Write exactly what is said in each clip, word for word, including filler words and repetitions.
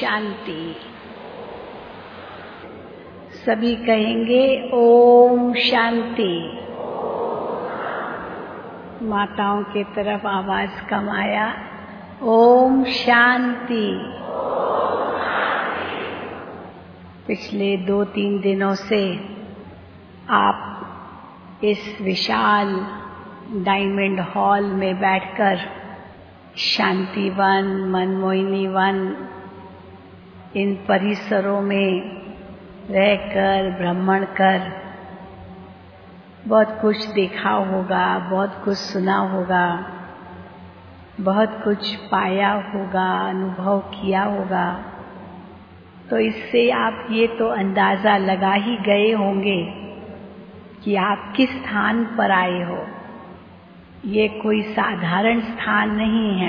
शांति। सभी कहेंगे ओम शांति। माताओं के तरफ आवाज कम आया। ओम शांति। पिछले दो तीन दिनों से आप इस विशाल डायमंड हॉल में बैठकर शांति वन, मनमोहिनी वन, इन परिसरों में रहकर भ्रमण कर बहुत कुछ देखा होगा, बहुत कुछ सुना होगा, बहुत कुछ पाया होगा, अनुभव किया होगा। तो इससे आप ये तो अंदाजा लगा ही गए होंगे कि आप किस स्थान पर आए हो। ये कोई साधारण स्थान नहीं है।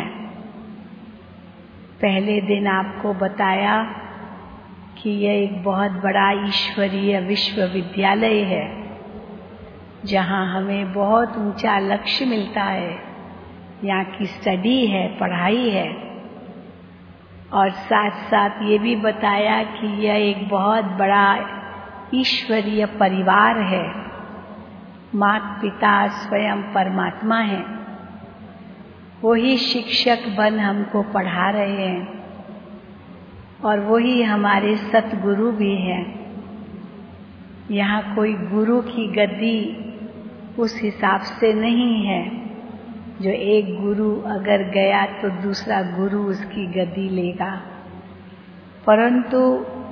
पहले दिन आपको बताया कि यह एक बहुत बड़ा ईश्वरीय विश्वविद्यालय है, जहाँ हमें बहुत ऊंचा लक्ष्य मिलता है। यहाँ की स्टडी है, पढ़ाई है, और साथ साथ ये भी बताया कि यह एक बहुत बड़ा ईश्वरीय परिवार है। माता पिता स्वयं परमात्मा है, वही शिक्षक बन हमको पढ़ा रहे हैं और वही हमारे सतगुरु भी हैं। यहाँ कोई गुरु की गद्दी उस हिसाब से नहीं है जो एक गुरु अगर गया तो दूसरा गुरु उसकी गद्दी लेगा, परंतु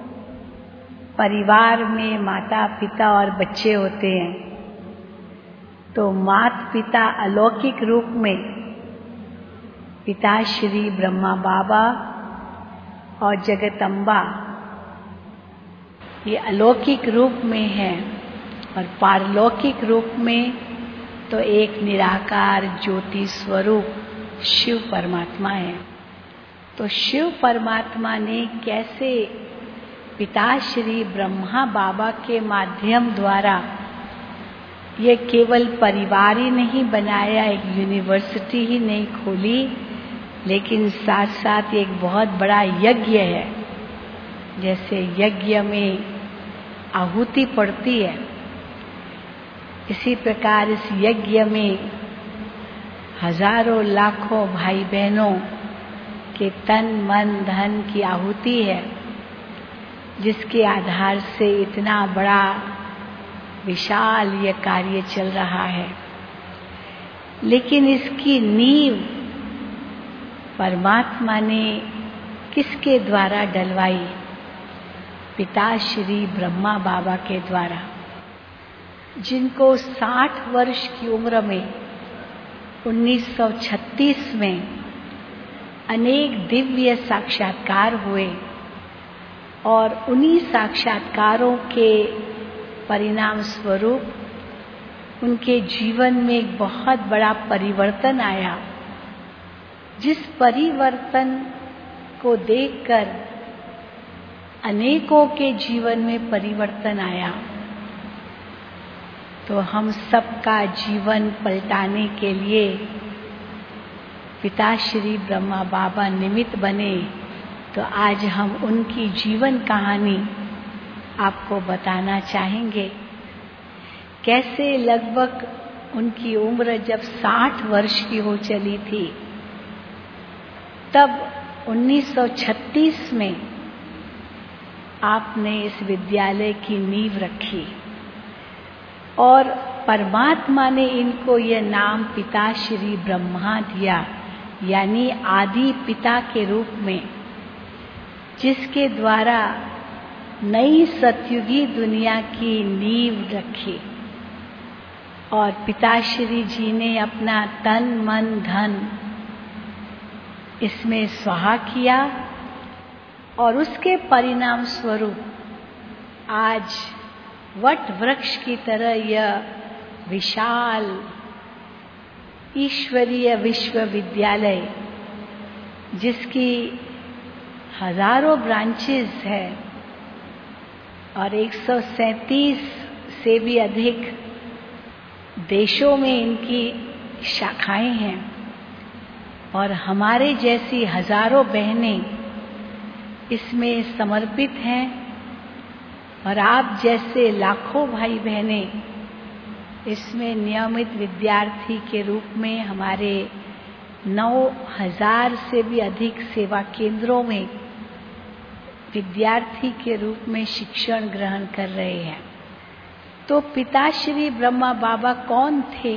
परिवार में माता पिता और बच्चे होते हैं। तो माता पिता अलौकिक रूप में पिता श्री ब्रह्मा बाबा और जगदम्बा ये अलौकिक रूप में है, और पारलौकिक रूप में तो एक निराकार ज्योति स्वरूप शिव परमात्मा है। तो शिव परमात्मा ने कैसे पिता श्री ब्रह्मा बाबा के माध्यम द्वारा ये केवल परिवार ही नहीं बनाया, एक यूनिवर्सिटी ही नहीं खोली, लेकिन साथ साथ एक बहुत बड़ा यज्ञ है। जैसे यज्ञ में आहुति पड़ती है, इसी प्रकार इस यज्ञ में हजारों लाखों भाई बहनों के तन मन धन की आहुति है, जिसके आधार से इतना बड़ा विशाल ये कार्य चल रहा है। लेकिन इसकी नींव परमात्मा ने किसके द्वारा डलवाई? पिता श्री ब्रह्मा बाबा के द्वारा, जिनको साठ वर्ष की उम्र में उन्नीस सौ छत्तीस में अनेक दिव्य साक्षात्कार हुए, और उन्हीं साक्षात्कारों के परिणाम स्वरूप उनके जीवन में एक बहुत बड़ा परिवर्तन आया, जिस परिवर्तन को देखकर अनेकों के जीवन में परिवर्तन आया। तो हम सबका जीवन पलटाने के लिए पिता श्री ब्रह्मा बाबा निमित्त बने। तो आज हम उनकी जीवन कहानी आपको बताना चाहेंगे। कैसे लगभग उनकी उम्र जब साठ वर्ष की हो चली थी, तब उन्नीस सौ छत्तीस में आपने इस विद्यालय की नींव रखी, और परमात्मा ने इनको यह नाम पिता श्री ब्रह्मा दिया, यानी आदि पिता के रूप में, जिसके द्वारा नई सतयुगी दुनिया की नींव रखी। और पिताश्री जी ने अपना तन मन धन इसमें स्वाहा किया, और उसके परिणाम स्वरूप आज वट वृक्ष की तरह यह विशाल ईश्वरीय विश्वविद्यालय, जिसकी हजारों ब्रांचेस है और एक सौ सैंतीस से भी अधिक देशों में इनकी शाखाएं हैं, और हमारे जैसी हजारों बहनें इसमें समर्पित हैं और आप जैसे लाखों भाई बहनें इसमें नियमित विद्यार्थी के रूप में हमारे नौ हजार से भी अधिक सेवा केंद्रों में विद्यार्थी के रूप में शिक्षण ग्रहण कर रहे हैं। तो पिताश्री ब्रह्मा बाबा कौन थे?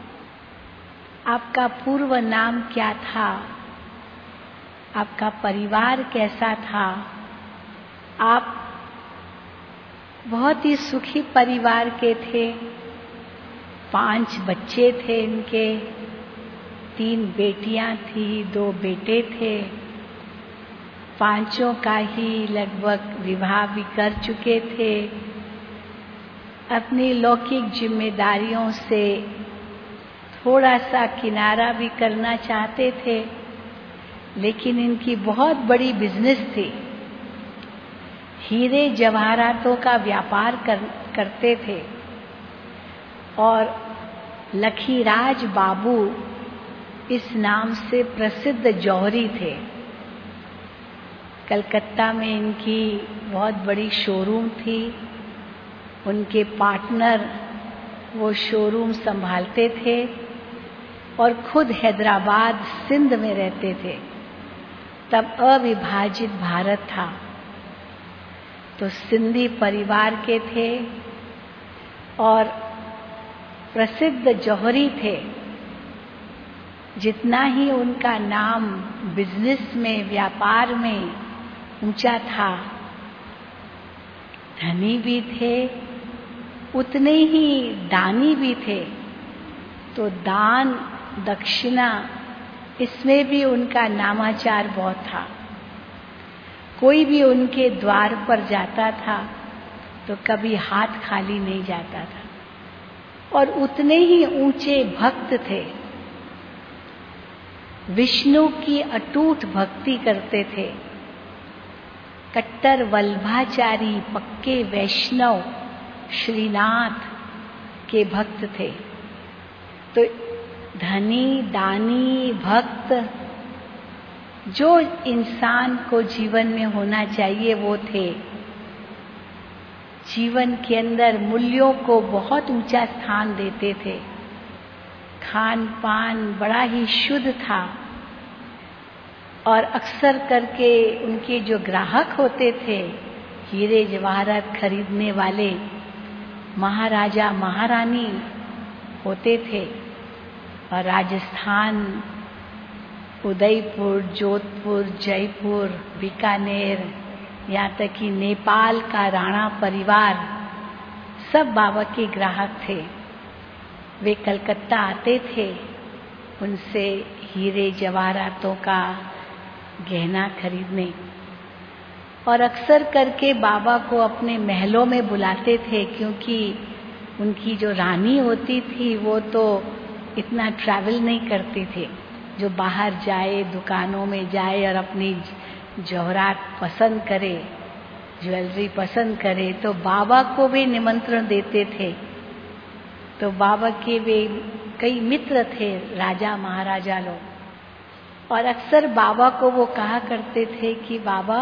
आपका पूर्व नाम क्या था? आपका परिवार कैसा था? आप बहुत ही सुखी परिवार के थे। पांच बच्चे थे इनके, तीन बेटियां थी, दो बेटे थे। पांचों का ही लगभग विवाह भी कर चुके थे। अपनी लौकिक जिम्मेदारियों से थोड़ा सा किनारा भी करना चाहते थे, लेकिन इनकी बहुत बड़ी बिजनेस थी। हीरे जवाहरातों का व्यापार कर, करते थे और लखीराज बाबू इस नाम से प्रसिद्ध जौहरी थे। कलकत्ता में इनकी बहुत बड़ी शोरूम थी। उनके पार्टनर वो शोरूम संभालते थे और खुद हैदराबाद सिंध में रहते थे। तब अविभाजित भारत था, तो सिंधी परिवार के थे और प्रसिद्ध जौहरी थे। जितना ही उनका नाम बिजनेस में, व्यापार में ऊंचा था, धनी भी थे, उतने ही दानी भी थे। तो दान दक्षिणा इसमें भी उनका नामाचार बहुत था। कोई भी उनके द्वार पर जाता था तो कभी हाथ खाली नहीं जाता था। और उतने ही ऊंचे भक्त थे। विष्णु की अटूट भक्ति करते थे। कट्टर वल्भाचारी, पक्के वैष्णव श्रीनाथ के भक्त थे। तो धनी, दानी, भक्त जो इंसान को जीवन में होना चाहिए वो थे। जीवन के अंदर मूल्यों को बहुत ऊंचा स्थान देते थे। खान पान बड़ा ही शुद्ध था और अक्सर करके उनके जो ग्राहक होते थे, हीरे जवाहरात खरीदने वाले महाराजा महारानी होते थे। और राजस्थान, उदयपुर, जोधपुर, जयपुर, बीकानेर, यहाँ तक कि नेपाल का राणा परिवार सब बाबा के ग्राहक थे। वे कलकत्ता आते थे उनसे हीरे जवाहरातों का गहना खरीदने और अक्सर करके बाबा को अपने महलों में बुलाते थे, क्योंकि उनकी जो रानी होती थी वो तो इतना ट्रैवल नहीं करती थी, जो बाहर जाए, दुकानों में जाए और अपनी जौहरात पसंद करे, ज्वेलरी पसंद करे। तो बाबा को भी निमंत्रण देते थे। तो बाबा के वे कई मित्र थे, राजा महाराजा लोग, और अक्सर बाबा को वो कहा करते थे कि बाबा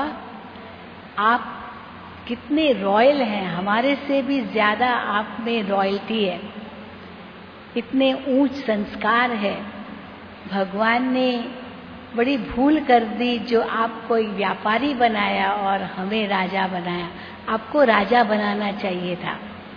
आप कितने रॉयल हैं, हमारे से भी ज्यादा आप में रॉयल्टी है, इतने ऊंच संस्कार है। भगवान ने बड़ी भूल कर दी जो आपको एक व्यापारी बनाया और हमें राजा बनाया। आपको राजा बनाना चाहिए था।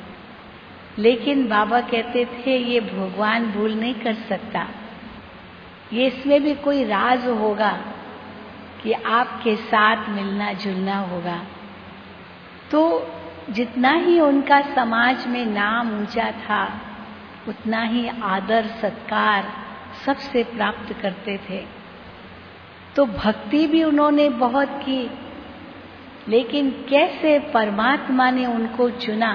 लेकिन बाबा कहते थे ये भगवान भूल नहीं कर सकता, ये इसमें भी कोई राज होगा कि आपके साथ मिलना जुलना होगा। तो जितना ही उनका समाज में नाम ऊंचा था, उतना ही आदर सत्कार सबसे प्राप्त करते थे। तो भक्ति भी उन्होंने बहुत की, लेकिन कैसे परमात्मा ने उनको चुना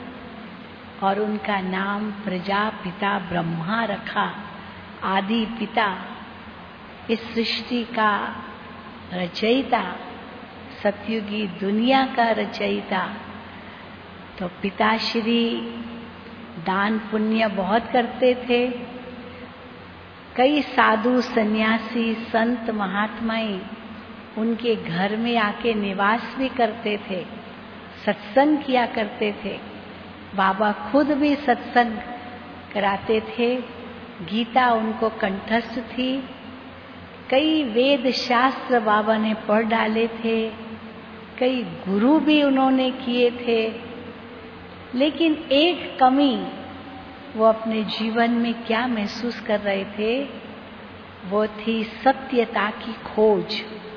और उनका नाम प्रजापिता ब्रह्मा रखा, आदि पिता, इस सृष्टि का रचयिता, सतयुगी दुनिया का रचयिता। तो पिताश्री दान पुण्य बहुत करते थे। कई साधु, सन्यासी, संत, महात्माएं उनके घर में आके निवास भी करते थे, सत्संग किया करते थे। बाबा खुद भी सत्संग कराते थे, गीता उनको कंठस्थ थी, कई वेद शास्त्र बाबा ने पढ़ डाले थे, कई गुरु भी उन्होंने किए थे। लेकिन एक कमी वो अपने जीवन में क्या महसूस कर रहे थे, वो थी सत्यता की खोज।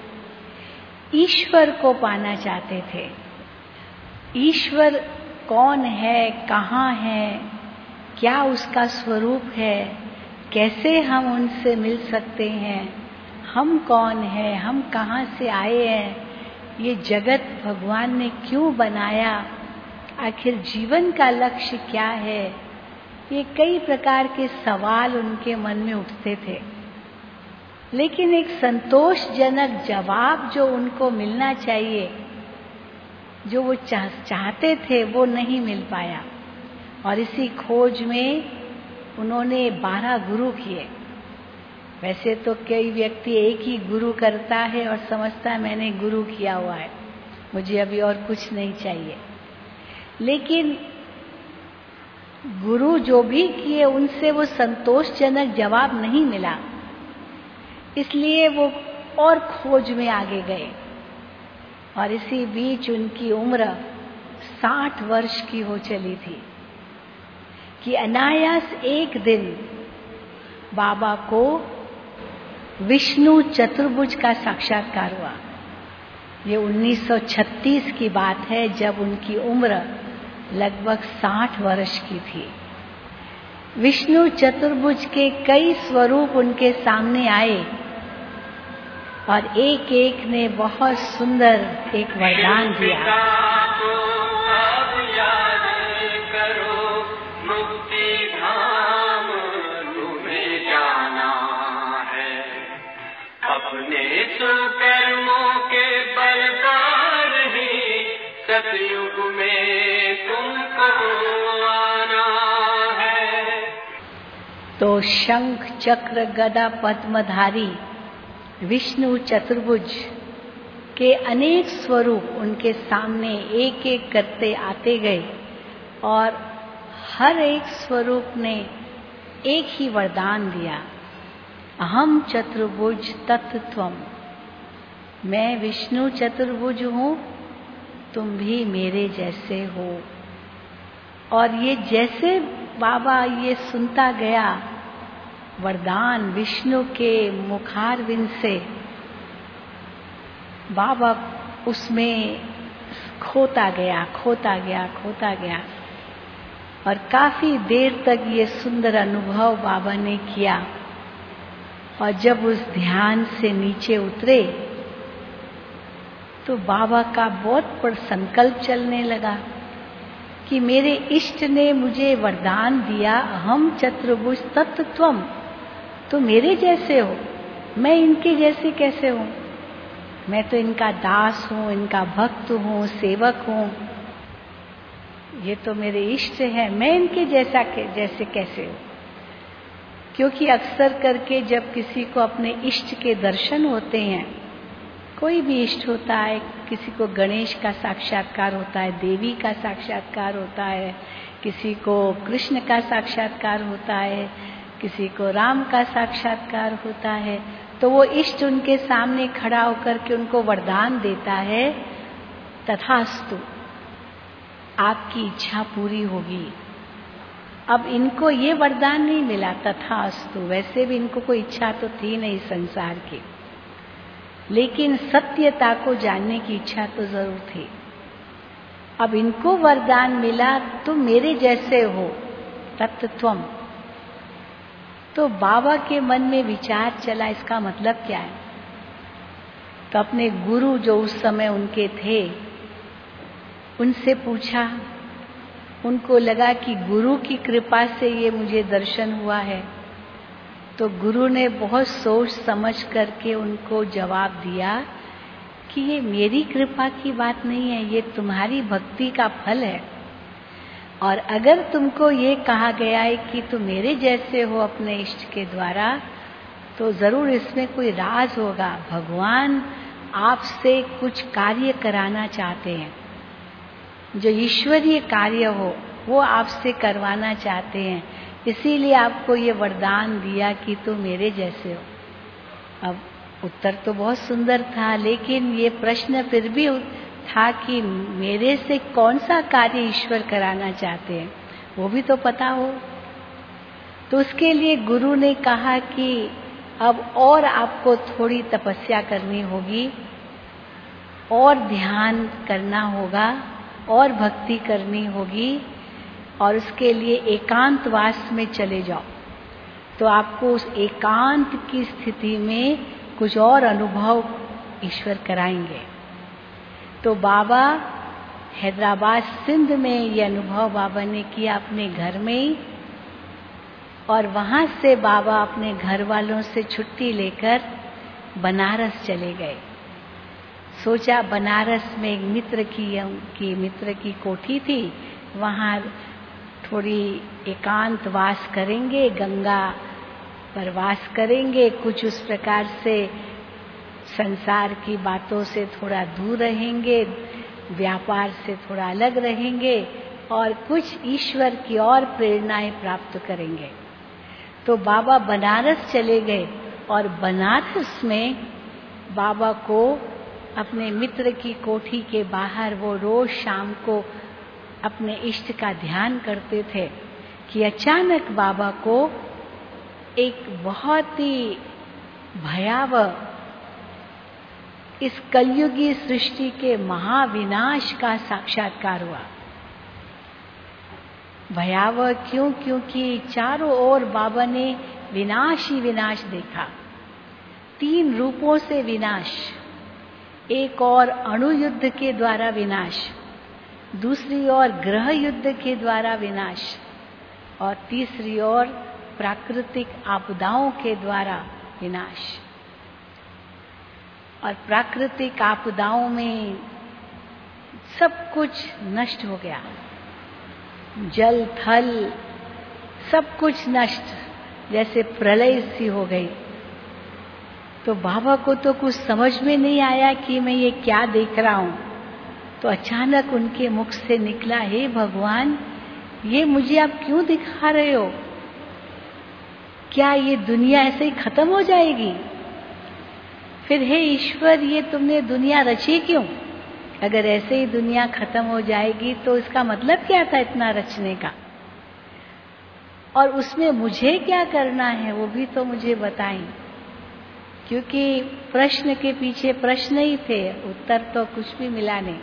ईश्वर को पाना चाहते थे। ईश्वर कौन है, कहाँ है, क्या उसका स्वरूप है, कैसे हम उनसे मिल सकते हैं, हम कौन हैं, हम कहाँ से आए हैं, ये जगत भगवान ने क्यों बनाया, आखिर जीवन का लक्ष्य क्या है, ये कई प्रकार के सवाल उनके मन में उठते थे। लेकिन एक संतोषजनक जवाब जो उनको मिलना चाहिए, जो वो चाह, चाहते थे, वो नहीं मिल पाया। और इसी खोज में उन्होंने बारह गुरु किए। वैसे तो कई व्यक्ति एक ही गुरु करता है और समझता है मैंने गुरु किया हुआ है, मुझे अभी और कुछ नहीं चाहिए। लेकिन गुरु जो भी किए उनसे वो संतोषजनक जवाब नहीं मिला, इसलिए वो और खोज में आगे गए। और इसी बीच उनकी उम्र साठ वर्ष की हो चली थी कि अनायास एक दिन बाबा को विष्णु चतुर्भुज का साक्षात्कार हुआ। ये उन्नीस सौ छत्तीस की बात है, जब उनकी उम्र लगभग साठ वर्ष की थी। विष्णु चतुर्भुज के कई स्वरूप उनके सामने आए और एक एक ने बहुत सुंदर एक वरदान दिया। अपने सुकर्मों के बल पर ही सतयुग में तुमको आना है। तो शंख चक्र गदा पद्मधारी विष्णु चतुर्भुज के अनेक स्वरूप उनके सामने एक एक करते आते गए और हर एक स्वरूप ने एक ही वरदान दिया, अहम चतुर्भुज तत्त्वम। मैं विष्णु चतुर्भुज हूँ, तुम भी मेरे जैसे हो। और ये जैसे बाबा ये सुनता गया वरदान विष्णु के मुखारविंद से, बाबा उसमें खोता गया खोता गया खोता गया और काफी देर तक ये सुंदर अनुभव बाबा ने किया। और जब उस ध्यान से नीचे उतरे तो बाबा का बहुत बड़ा संकल्प चलने लगा कि मेरे इष्ट ने मुझे वरदान दिया, अहम चतुर्भुज तत्त्वम, तो मेरे जैसे हो, मैं इनके जैसे कैसे हूँ? मैं तो इनका दास हूँ, इनका भक्त हूँ, सेवक हूँ, ये तो मेरे इष्ट है, मैं इनके जैसा के जैसे कैसे हूँ? क्योंकि अक्सर करके जब किसी को अपने इष्ट के दर्शन होते हैं, कोई भी इष्ट होता है, किसी को गणेश का साक्षात्कार होता है, देवी का साक्षात्कार होता है, किसी को कृष्ण का साक्षात्कार होता है, किसी को राम का साक्षात्कार होता है, तो वो इष्ट उनके सामने खड़ा होकर के उनको वरदान देता है, तथास्तु, आपकी इच्छा पूरी होगी। अब इनको ये वरदान नहीं मिला तथास्तु, वैसे भी इनको कोई इच्छा तो थी नहीं संसार की, लेकिन सत्यता को जानने की इच्छा तो जरूर थी। अब इनको वरदान मिला, तुम मेरे जैसे हो, तत्त्वम। तो बाबा के मन में विचार चला, इसका मतलब क्या है? तो अपने गुरु जो उस समय उनके थे, उनसे पूछा। उनको लगा कि गुरु की कृपा से ये मुझे दर्शन हुआ है। तो गुरु ने बहुत सोच समझ करके उनको जवाब दिया कि ये मेरी कृपा की बात नहीं है, ये तुम्हारी भक्ति का फल है। और अगर तुमको ये कहा गया है कि तुम मेरे जैसे हो अपने इष्ट के द्वारा, तो जरूर इसमें कोई राज होगा। भगवान आपसे कुछ कार्य कराना चाहते हैं, जो ईश्वरीय कार्य हो वो आपसे करवाना चाहते हैं। इसीलिए आपको ये वरदान दिया कि तुम मेरे जैसे हो। अब उत्तर तो बहुत सुंदर था, लेकिन ये प्रश्न फिर भी था कि मेरे से कौन सा कार्य ईश्वर कराना चाहते हैं, वो भी तो पता हो। तो उसके लिए गुरु ने कहा कि अब और आपको थोड़ी तपस्या करनी होगी, और ध्यान करना होगा, और भक्ति करनी होगी, और उसके लिए एकांतवास में चले जाओ। तो आपको उस एकांत की स्थिति में कुछ और अनुभव ईश्वर कराएंगे। तो बाबा हैदराबाद सिंध में ये अनुभव बाबा ने किया अपने घर में ही, और वहां से बाबा अपने घर वालों से छुट्टी लेकर बनारस चले गए। सोचा बनारस में एक मित्र की की मित्र की कोठी थी, वहां थोड़ी एकांत वास करेंगे, गंगा पर वास करेंगे, कुछ उस प्रकार से संसार की बातों से थोड़ा दूर रहेंगे, व्यापार से थोड़ा अलग रहेंगे, और कुछ ईश्वर की और प्रेरणाएं प्राप्त करेंगे। तो बाबा बनारस चले गए, और बनारस में बाबा को अपने मित्र की कोठी के बाहर वो रोज शाम को अपने इष्ट का ध्यान करते थे कि अचानक बाबा को एक बहुत ही भयावह इस कलयुगी सृष्टि के महाविनाश का साक्षात्कार हुआ। भयावह क्यों? क्योंकि चारों ओर बाबा ने विनाश ही विनाश देखा, तीन रूपों से विनाश। एक और अणु युद्ध के द्वारा विनाश, दूसरी ओर ग्रह युद्ध के द्वारा विनाश, और तीसरी ओर प्राकृतिक आपदाओं के द्वारा विनाश। और प्राकृतिक आपदाओं में सब कुछ नष्ट हो गया, जल थल सब कुछ नष्ट, जैसे प्रलय सी हो गई। तो बाबा को तो कुछ समझ में नहीं आया कि मैं ये क्या देख रहा हूं। तो अचानक उनके मुख से निकला, हे भगवान, ये मुझे आप क्यों दिखा रहे हो? क्या ये दुनिया ऐसे ही खत्म हो जाएगी? फिर हे ईश्वर, ये तुमने दुनिया रची क्यों? अगर ऐसे ही दुनिया खत्म हो जाएगी तो इसका मतलब क्या था इतना रचने का? और उसमें मुझे क्या करना है वो भी तो मुझे बताएं, क्योंकि प्रश्न के पीछे प्रश्न ही थे, उत्तर तो कुछ भी मिला नहीं।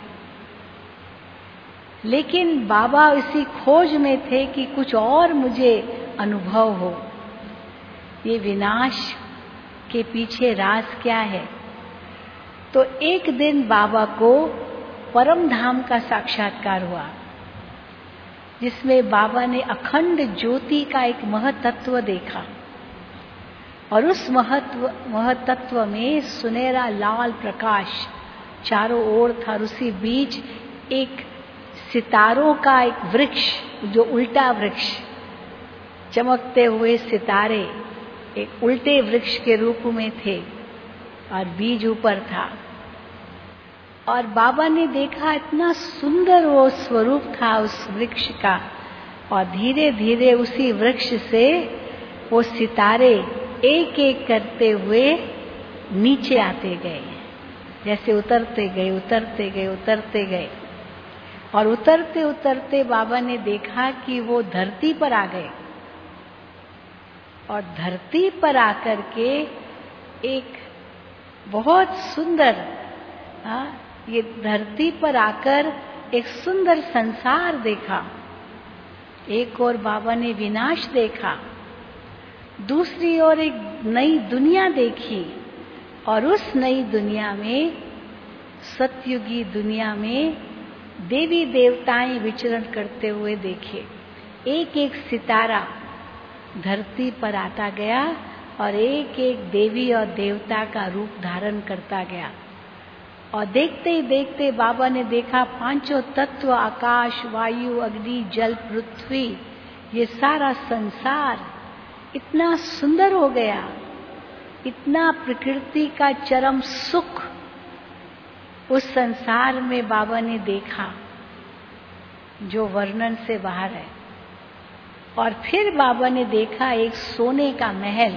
लेकिन बाबा इसी खोज में थे कि कुछ और मुझे अनुभव हो, ये विनाश के पीछे राज क्या है। तो एक दिन बाबा को परम धाम का साक्षात्कार हुआ, जिसमें बाबा ने अखंड ज्योति का एक महतत्व देखा, और उस महत्व महतत्व में सुनहरा लाल प्रकाश चारों ओर था, और उसी बीच एक सितारों का एक वृक्ष, जो उल्टा वृक्ष, चमकते हुए सितारे एक उल्टे वृक्ष के रूप में थे, और बीज ऊपर था। और बाबा ने देखा इतना सुंदर वो स्वरूप था उस वृक्ष का, और धीरे धीरे उसी वृक्ष से वो सितारे एक एक करते हुए नीचे आते गए, जैसे उतरते गए उतरते गए उतरते गए। और उतरते उतरते बाबा ने देखा कि वो धरती पर आ गए, और धरती पर आकर के एक बहुत सुंदर, हाँ, ये धरती पर आकर एक सुंदर संसार देखा। एक और बाबा ने विनाश देखा, दूसरी ओर एक नई दुनिया देखी, और उस नई दुनिया में, सतयुगी दुनिया में, देवी देवताएं विचरण करते हुए देखे। एक एक सितारा धरती पर आता गया, और एक एक देवी और देवता का रूप धारण करता गया। और देखते ही देखते बाबा ने देखा पांचों तत्व, आकाश, वायु, अग्नि, जल, पृथ्वी, ये सारा संसार इतना सुंदर हो गया, इतना प्रकृति का चरम सुख उस संसार में बाबा ने देखा जो वर्णन से बाहर है। और फिर बाबा ने देखा एक सोने का महल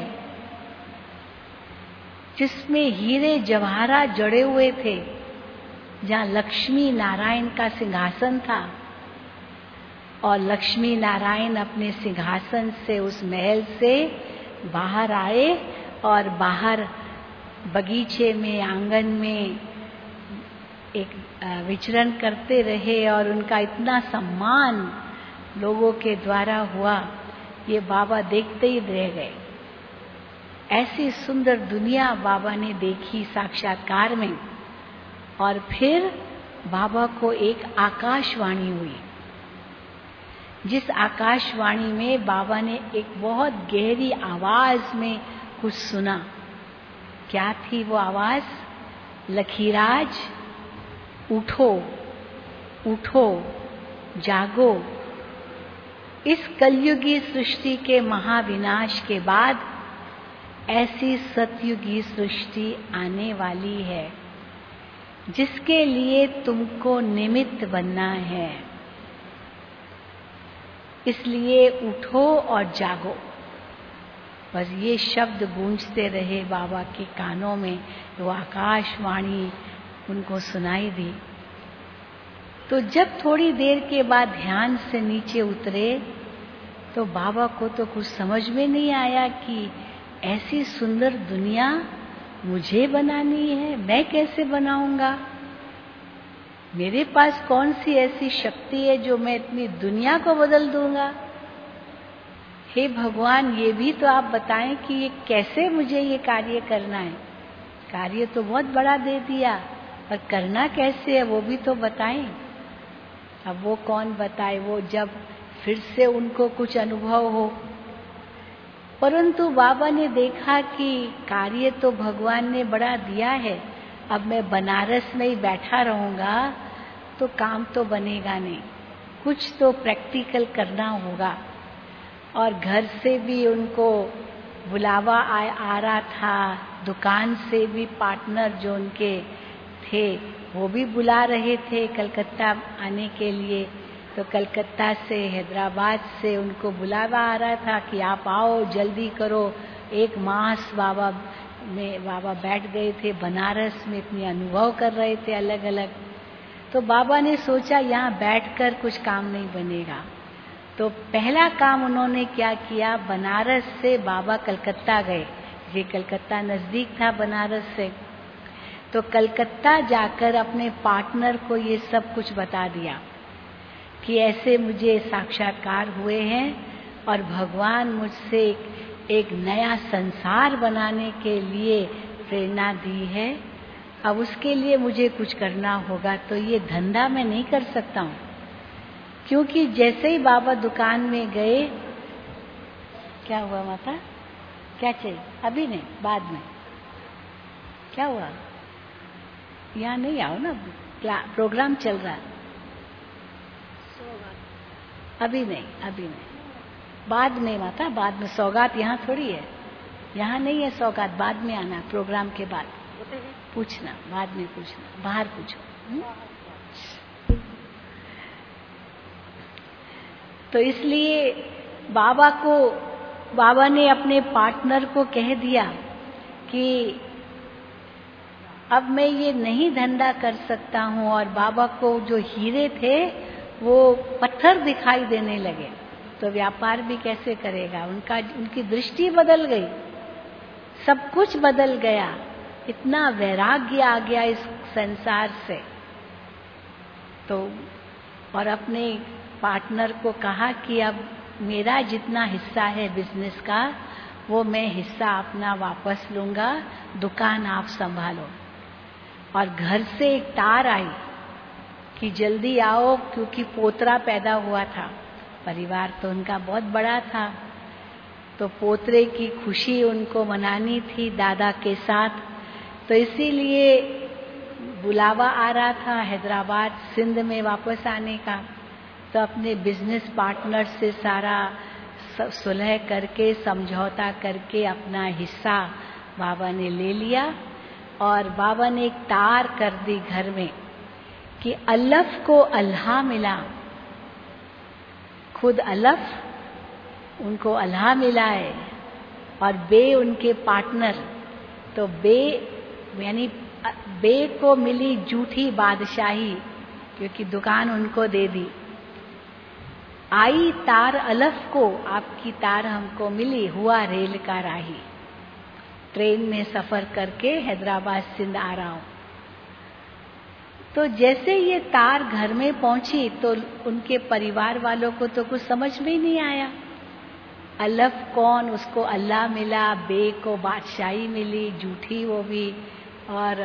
जिसमें हीरे जवाहरात जड़े हुए थे, जहाँ लक्ष्मी नारायण का सिंहासन था और लक्ष्मी नारायण अपने सिंहासन से उस महल से बाहर आए और बाहर बगीचे में, आंगन में एक विचरण करते रहे और उनका इतना सम्मान लोगों के द्वारा हुआ, ये बाबा देखते ही रह गए। ऐसी सुंदर दुनिया बाबा ने देखी साक्षात्कार में। और फिर बाबा को एक आकाशवाणी हुई, जिस आकाशवाणी में बाबा ने एक बहुत गहरी आवाज में कुछ सुना। क्या थी वो आवाज? लखीराज उठो, उठो, जागो। इस कलयुगी सृष्टि के महाविनाश के बाद ऐसी सतयुगी सृष्टि आने वाली है जिसके लिए तुमको निमित्त बनना है। इसलिए उठो और जागो। बस ये शब्द गूंजते रहे बाबा के कानों में, वो आकाशवाणी उनको सुनाई दी। तो जब थोड़ी देर के बाद ध्यान से नीचे उतरे तो बाबा को तो कुछ समझ में नहीं आया कि ऐसी सुंदर दुनिया मुझे बनानी है, मैं कैसे बनाऊंगा? मेरे पास कौन सी ऐसी शक्ति है जो मैं इतनी दुनिया को बदल दूंगा? हे भगवान, ये भी तो आप बताएं कि ये कैसे मुझे ये कार्य करना है। कार्य तो बहुत बड़ा दे दिया, पर करना कैसे है वो भी तो बताएं। अब वो कौन बताए, वो जब फिर से उनको कुछ अनुभव हो। परंतु बाबा ने देखा कि कार्य तो भगवान ने बड़ा दिया है, अब मैं बनारस में ही बैठा रहूंगा तो काम तो बनेगा नहीं, कुछ तो प्रैक्टिकल करना होगा। और घर से भी उनको बुलावा आ, आ रहा था, दुकान से भी पार्टनर जो उनके थे वो भी बुला रहे थे कलकत्ता आने के लिए। तो कलकत्ता से, हैदराबाद से उनको बुलावा आ रहा था कि आप आओ, जल्दी करो। एक मास बाबा में बाबा बैठ गए थे बनारस में, इतनी अनुभव कर रहे थे अलग अलग। तो बाबा ने सोचा यहाँ बैठकर कुछ काम नहीं बनेगा। तो पहला काम उन्होंने क्या किया, बनारस से बाबा कलकत्ता गए। ये कलकत्ता नजदीक था बनारस से। तो कलकत्ता जाकर अपने पार्टनर को ये सब कुछ बता दिया कि ऐसे मुझे साक्षात्कार हुए हैं और भगवान मुझसे एक, एक नया संसार बनाने के लिए प्रेरणा दी है। अब उसके लिए मुझे कुछ करना होगा। तो ये धंधा मैं नहीं कर सकता हूँ, क्योंकि जैसे ही बाबा दुकान में गए, क्या हुआ माता, क्या चाहिए? अभी नहीं, बाद में। क्या हुआ? यहाँ नहीं आओ ना, प्रोग्राम चल रहा है। अभी नहीं, अभी नहीं, बाद में माता, बाद में। सौगात यहाँ थोड़ी है, यहाँ नहीं है सौगात, बाद में आना, प्रोग्राम के बाद पूछना, बाद में पूछना, बाहर पूछो। हुँ? तो इसलिए बाबा को, बाबा ने अपने पार्टनर को कह दिया कि अब मैं ये नहीं धंधा कर सकता हूँ। और बाबा को जो हीरे थे वो पत्थर दिखाई देने लगे, तो व्यापार भी कैसे करेगा? उनका उनकी दृष्टि बदल गई, सब कुछ बदल गया, इतना वैराग्य आ गया इस संसार से। तो और अपने पार्टनर को कहा कि अब मेरा जितना हिस्सा है बिजनेस का, वो मैं हिस्सा अपना वापस लूंगा, दुकान आप संभालो। और घर से एक तार आई कि जल्दी आओ, क्योंकि पोतरा पैदा हुआ था। परिवार तो उनका बहुत बड़ा था, तो पोतरे की खुशी उनको मनानी थी दादा के साथ। तो इसीलिए बुलावा आ रहा था हैदराबाद, सिंध में वापस आने का। तो अपने बिजनेस पार्टनर से सारा सुलह करके, समझौता करके अपना हिस्सा बाबा ने ले लिया। और बाबा ने एक तार कर दी घर में कि अलफ को अल्लाह मिला, खुद अलफ उनको अल्लाह मिला है और बे उनके पार्टनर। तो बे यानी बे को मिली झूठी बादशाही, क्योंकि दुकान उनको दे दी। आई तार अलफ को, आपकी तार हमको मिली, हुआ रेल का राही। ट्रेन में सफर करके हैदराबाद सिंध आ रहा हूं। तो जैसे ये तार घर में पहुंची तो उनके परिवार वालों को तो कुछ समझ में ही नहीं आया। अलफ कौन, उसको अल्लाह मिला, बे को बादशाही मिली, झूठी वो भी, और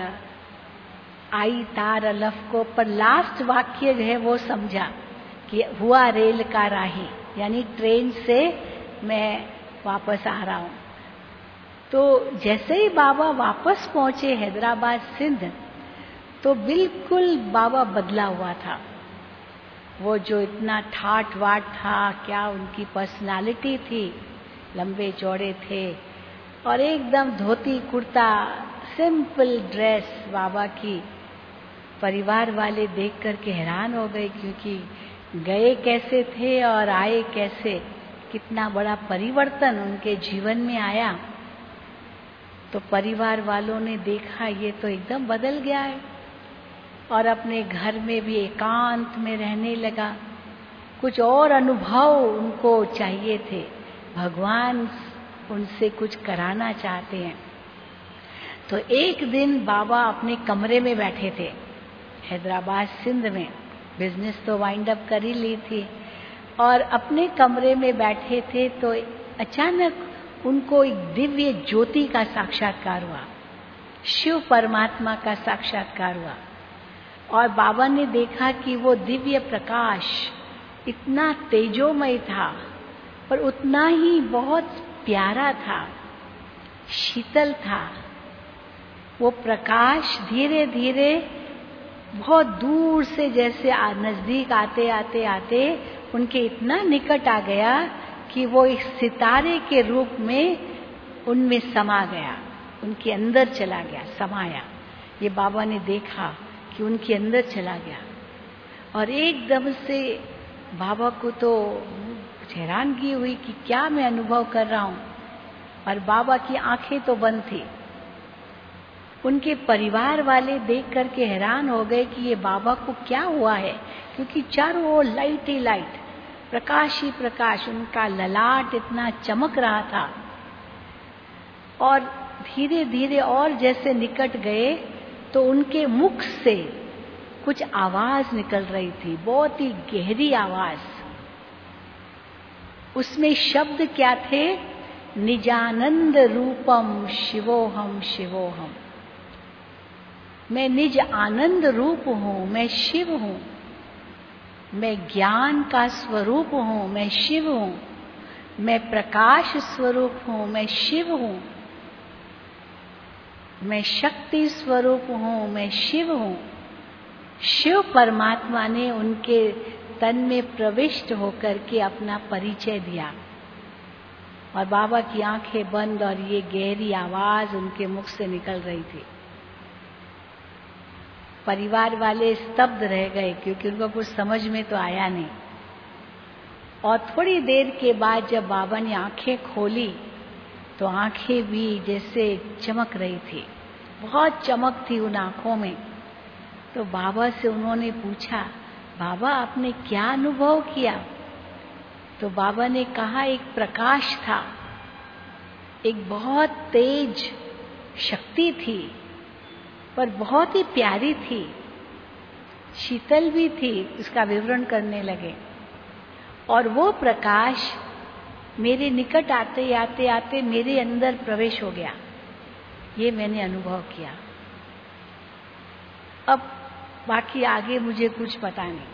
आई तार अलफ को। पर लास्ट वाक्य जो है वो समझा कि हुआ रेल का राही, यानी ट्रेन से मैं वापस आ रहा हूं। तो जैसे ही बाबा वापस पहुंचे हैदराबाद सिंध, तो बिल्कुल बाबा बदला हुआ था। वो जो इतना ठाट वाट था, क्या उनकी पर्सनालिटी थी, लंबे चौड़े थे और एकदम धोती कुर्ता, सिंपल ड्रेस बाबा की। परिवार वाले देख करके हैरान हो गए, क्योंकि गए कैसे थे और आए कैसे, कितना बड़ा परिवर्तन उनके जीवन में आया। तो परिवार वालों ने देखा ये तो एकदम बदल गया है, और अपने घर में भी एकांत में रहने लगा। कुछ और अनुभव उनको चाहिए थे, भगवान उनसे कुछ कराना चाहते हैं। तो एक दिन बाबा अपने कमरे में बैठे थे हैदराबाद सिंध में, बिजनेस तो वाइंड अप कर ही ली थी, और अपने कमरे में बैठे थे तो अचानक उनको एक दिव्य ज्योति का साक्षात्कार हुआ, शिव परमात्मा का साक्षात्कार हुआ। और बाबा ने देखा कि वो दिव्य प्रकाश इतना तेजोमय था, पर उतना ही बहुत प्यारा था, शीतल था। वो प्रकाश धीरे धीरे बहुत दूर से जैसे नजदीक आते आते आते उनके इतना निकट आ गया कि वो एक सितारे के रूप में उनमें समा गया, उनके अंदर चला गया, समाया। ये बाबा ने देखा कि उनके अंदर चला गया, और एकदम से बाबा को तो हैरानगी हुई कि क्या मैं अनुभव कर रहा हूं। और बाबा की आंखें तो बंद थी। उनके परिवार वाले देख करके हैरान हो गए कि ये बाबा को क्या हुआ है, क्योंकि चारों ओर लाइट ही लाइट, प्रकाश ही प्रकाश, उनका ललाट इतना चमक रहा था। और धीरे धीरे और जैसे निकट गए तो उनके मुख से कुछ आवाज निकल रही थी, बहुत ही गहरी आवाज। उसमें शब्द क्या थे? निजानंद रूपम शिवोहम शिवोहम। मैं निज आनंद रूप हूं, मैं शिव हूं। मैं ज्ञान का स्वरूप हूं, मैं शिव हूं। मैं प्रकाश स्वरूप हूं, मैं शिव हूं। मैं शक्ति स्वरूप हूं, मैं शिव हूं। शिव परमात्मा ने उनके तन में प्रविष्ट होकर के अपना परिचय दिया, और बाबा की आंखें बंद और ये गहरी आवाज उनके मुख से निकल रही थी। परिवार वाले स्तब्ध रह गए, क्योंकि उनको कुछ समझ में तो आया नहीं। और थोड़ी देर के बाद जब बाबा ने आंखें खोली तो आंखें भी जैसे चमक रही थी, बहुत चमक थी उन आंखों में। तो बाबा से उन्होंने पूछा, बाबा आपने क्या अनुभव किया? तो बाबा ने कहा, एक प्रकाश था, एक बहुत तेज शक्ति थी, पर बहुत ही प्यारी थी, शीतल भी थी। उसका विवरण करने लगे, और वो प्रकाश मेरे निकट आते आते आते मेरे अंदर प्रवेश हो गया। ये मैंने अनुभव किया। अब बाकी आगे मुझे कुछ पता नहीं।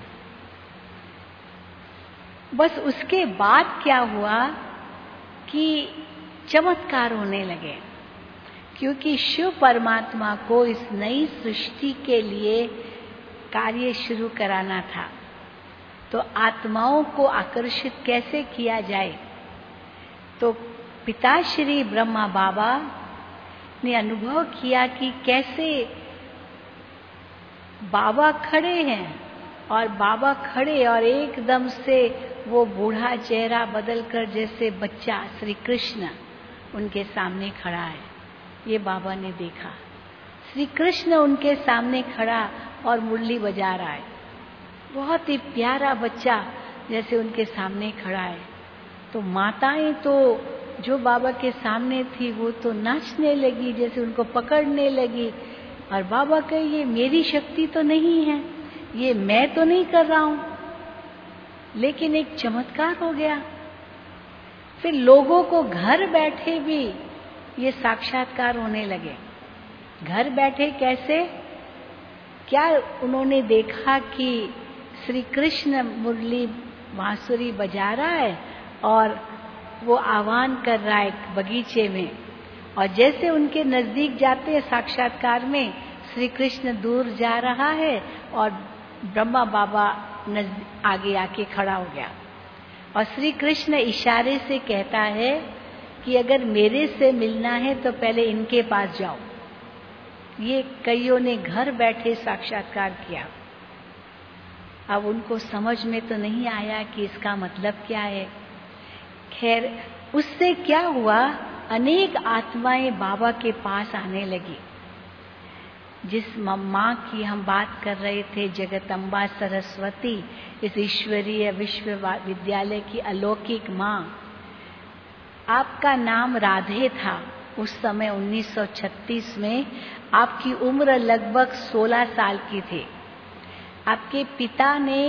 बस उसके बाद क्या हुआ कि चमत्कार होने लगे, क्योंकि शिव परमात्मा को इस नई सृष्टि के लिए कार्य शुरू कराना था। तो आत्माओं को आकर्षित कैसे किया जाए? तो पिताश्री ब्रह्मा बाबा ने अनुभव किया कि कैसे बाबा खड़े हैं और बाबा खड़े और एकदम से वो बूढ़ा चेहरा बदलकर जैसे बच्चा श्री कृष्ण उनके सामने खड़ा है। ये बाबा ने देखा, श्री कृष्ण उनके सामने खड़ा और मुरली बजा रहा है। बहुत ही प्यारा बच्चा जैसे उनके सामने खड़ा है। तो माताएं तो जो बाबा के सामने थी वो तो नाचने लगी, जैसे उनको पकड़ने लगी। और बाबा कहे ये मेरी शक्ति तो नहीं है, ये मैं तो नहीं कर रहा हूं। लेकिन एक चमत्कार हो गया। फिर लोगों को घर बैठे भी ये साक्षात्कार होने लगे। घर बैठे कैसे? क्या उन्होंने देखा कि श्री कृष्ण मुरली बांसुरी बजा रहा है और वो आह्वान कर रहा है बगीचे में, और जैसे उनके नजदीक जाते हैं साक्षात्कार में श्री कृष्ण दूर जा रहा है और ब्रह्मा बाबा आगे आके खड़ा हो गया और श्री कृष्ण इशारे से कहता है कि अगर मेरे से मिलना है तो पहले इनके पास जाओ। ये कईयों ने घर बैठे साक्षात्कार किया। अब उनको समझ में तो नहीं आया कि इसका मतलब क्या है। खैर, उससे क्या हुआ, अनेक आत्माएं बाबा के पास आने लगी। जिस माँ की हम बात कर रहे थे, जगदम्बा सरस्वती, इस ईश्वरीय विश्वविद्यालय की अलौकिक माँ, आपका नाम राधे था। उस समय उन्नीस सौ छत्तीस में आपकी उम्र लगभग सोलह साल की थी। आपके पिता ने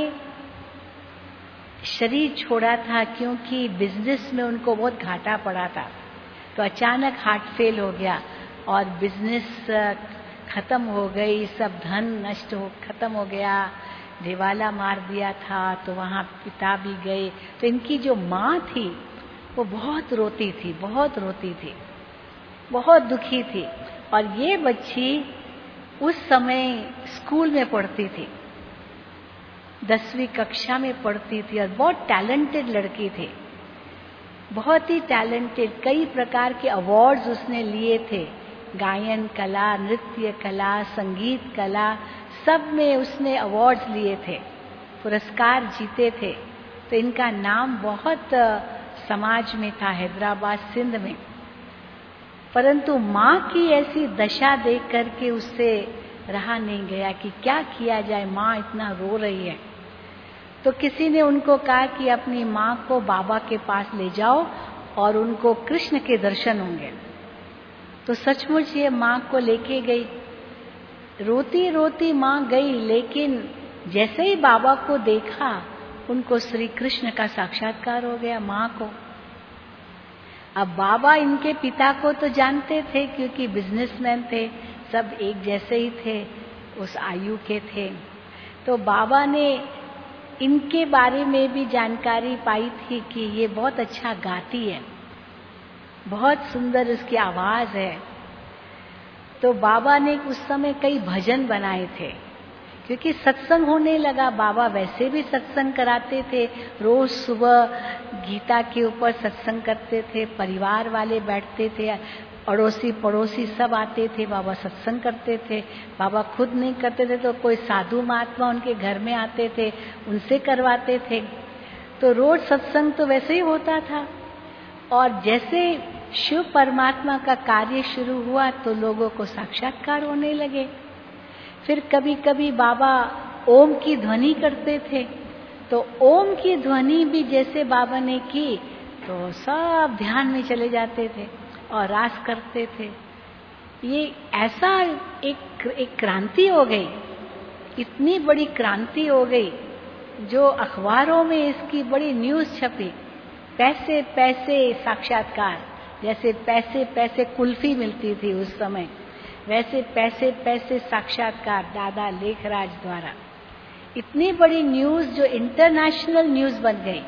शरीर छोड़ा था क्योंकि बिजनेस में उनको बहुत घाटा पड़ा था। तो अचानक हार्ट फेल हो गया और बिजनेस खत्म हो गई, सब धन नष्ट हो खत्म हो गया, दिवाला मार दिया था। तो वहाँ पिता भी गए। तो इनकी जो माँ थी वो बहुत रोती थी, बहुत रोती थी, बहुत दुखी थी। और ये बच्ची उस समय स्कूल में पढ़ती थी, दसवीं कक्षा में पढ़ती थी और बहुत टैलेंटेड लड़की थी, बहुत ही टैलेंटेड। कई प्रकार के अवार्ड्स उसने लिए थे, गायन कला, नृत्य कला, संगीत कला, सब में उसने अवार्ड्स लिए थे, पुरस्कार जीते थे। तो इनका नाम बहुत समाज में था, हैदराबाद सिंध में। परंतु माँ की ऐसी दशा देख करके उससे रहा नहीं गया कि क्या किया जाए, माँ इतना रो रही है। तो किसी ने उनको कहा कि अपनी माँ को बाबा के पास ले जाओ और उनको कृष्ण के दर्शन होंगे। तो सचमुच ये माँ को लेके गई। रोती रोती माँ गई, लेकिन जैसे ही बाबा को देखा उनको श्री कृष्ण का साक्षात्कार हो गया माँ को। अब बाबा इनके पिता को तो जानते थे क्योंकि बिजनेसमैन थे, सब एक जैसे ही थे, उस आयु के थे। तो बाबा ने इनके बारे में भी जानकारी पाई थी कि ये बहुत अच्छा गाती है, बहुत सुंदर उसकी आवाज है। तो बाबा ने उस समय कई भजन बनाए थे क्योंकि सत्संग होने लगा। बाबा वैसे भी सत्संग कराते थे, रोज सुबह गीता के ऊपर सत्संग करते थे, परिवार वाले बैठते थे, अड़ोसी पड़ोसी सब आते थे, बाबा सत्संग करते थे। बाबा खुद नहीं करते थे तो कोई साधु महात्मा उनके घर में आते थे, उनसे करवाते थे। तो रोज सत्संग तो वैसे ही होता था। और जैसे शिव परमात्मा का कार्य शुरू हुआ तो लोगों को साक्षात्कार होने लगे। फिर कभी कभी बाबा ओम की ध्वनि करते थे, तो ओम की ध्वनि भी जैसे बाबा ने की तो सब ध्यान में चले जाते थे और रास करते थे। ये ऐसा एक एक क्रांति हो गई, इतनी बड़ी क्रांति हो गई जो अखबारों में इसकी बड़ी न्यूज़ छपी। पैसे पैसे साक्षात्कार, जैसे पैसे पैसे कुल्फी मिलती थी उस समय, वैसे पैसे पैसे साक्षात्कार दादा लेखराज द्वारा। इतनी बड़ी न्यूज़ जो इंटरनेशनल न्यूज़ बन गई।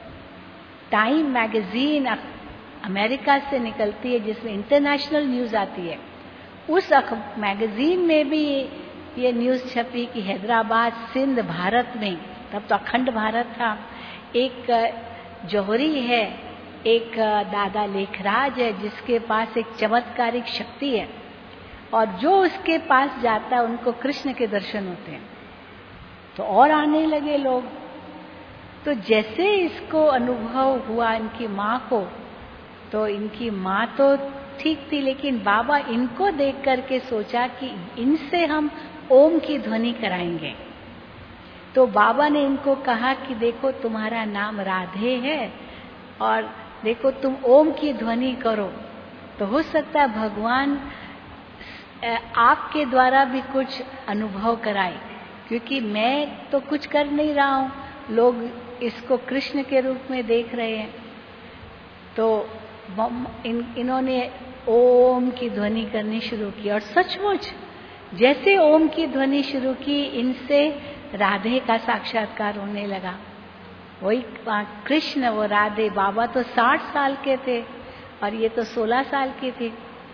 टाइम मैगजीन अमेरिका से निकलती है जिसमें इंटरनेशनल न्यूज़ आती है। उस मैगजीन में भी ये न्यूज़ छपी कि हैदराबाद सिंध भारत में, तब तो अखंड भारत था, एक जौहरी है, एक दादा लेखराज है जिसके पास एक चमत्कारिक शक्ति है और जो उसके पास जाता है उनको कृष्ण के दर्शन होते हैं। तो और आने लगे लोग। तो जैसे इसको अनुभव हुआ इनकी माँ को, तो इनकी माँ तो ठीक थी, लेकिन बाबा इनको देख करके सोचा कि इनसे हम ओम की ध्वनि कराएंगे। तो बाबा ने इनको कहा कि देखो तुम्हारा नाम राधे है और देखो तुम ओम की ध्वनि करो, तो हो सकता है भगवान आपके द्वारा भी कुछ अनुभव कराए, क्योंकि मैं तो कुछ कर नहीं रहा हूँ, लोग इसको कृष्ण के रूप में देख रहे हैं। तो इन, इन्होंने ओम की ध्वनि करनी शुरू की और सचमुच जैसे ओम की ध्वनि शुरू की, इनसे राधे का साक्षात्कार होने लगा। वही कृष्ण वो राधे। बाबा तो साठ साल के थे और ये तो सोलह साल के थे,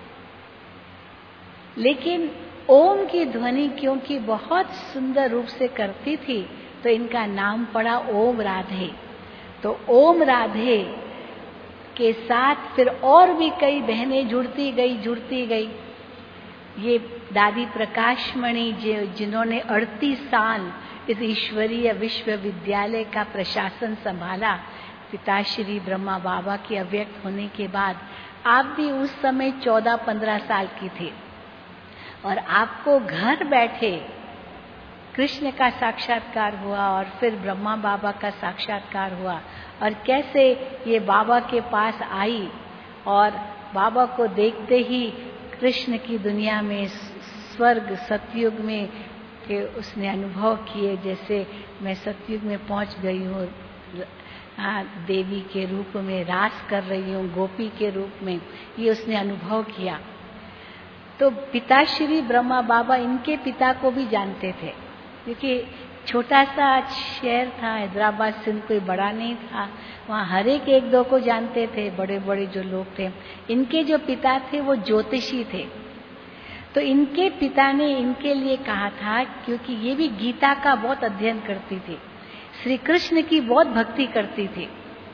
लेकिन ओम की ध्वनि क्योंकि बहुत सुंदर रूप से करती थी तो इनका नाम पड़ा ओम राधे। तो ओम राधे के साथ फिर और भी कई बहनें जुड़ती गई जुड़ती गई। ये दादी प्रकाशमणि जिन्होंने अड़तीस साल इस ईश्वरीय विश्वविद्यालय का प्रशासन संभाला, पिताश्री ब्रह्मा बाबा के अव्यक्त होने के बाद, आप भी उस समय चौदह पंद्रह साल की थी और आपको घर बैठे कृष्ण का साक्षात्कार हुआ और फिर ब्रह्मा बाबा का साक्षात्कार हुआ और कैसे ये बाबा के पास आई और बाबा को देखते ही कृष्ण की दुनिया में, स्वर्ग सतयुग में के उसने अनुभव किए, जैसे मैं सतयुग में पहुंच गई हूँ, देवी के रूप में रास कर रही हूँ, गोपी के रूप में, ये उसने अनुभव किया। तो पिताश्री ब्रह्मा बाबा इनके पिता को भी जानते थे, क्योंकि छोटा सा शहर था हैदराबाद, सिंध कोई बड़ा नहीं था, वहाँ हर एक एक दो को जानते थे, बड़े बड़े जो लोग थे। इनके जो पिता थे वो ज्योतिषी थे, तो इनके पिता ने इनके लिए कहा था, क्योंकि ये भी गीता का बहुत अध्ययन करती थी, श्री कृष्ण की बहुत भक्ति करती थी,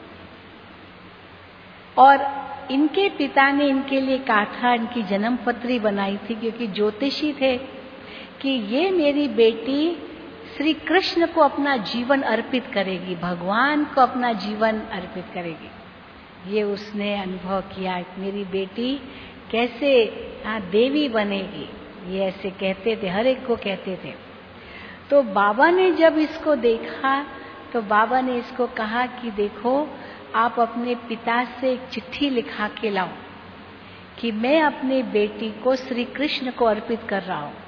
और इनके पिता ने इनके लिए कहा था, इनकी जन्म पत्री बनाई थी क्योंकि ज्योतिषी थे, कि ये मेरी बेटी श्री कृष्ण को अपना जीवन अर्पित करेगी, भगवान को अपना जीवन अर्पित करेगी। ये उसने अनुभव किया, मेरी बेटी कैसे हाँ देवी बनेगी, ये ऐसे कहते थे, हर एक को कहते थे। तो बाबा ने जब इसको देखा तो बाबा ने इसको कहा कि देखो आप अपने पिता से एक चिट्ठी लिखा के लाओ कि मैं अपनी बेटी को श्री कृष्ण को अर्पित कर रहा हूँ।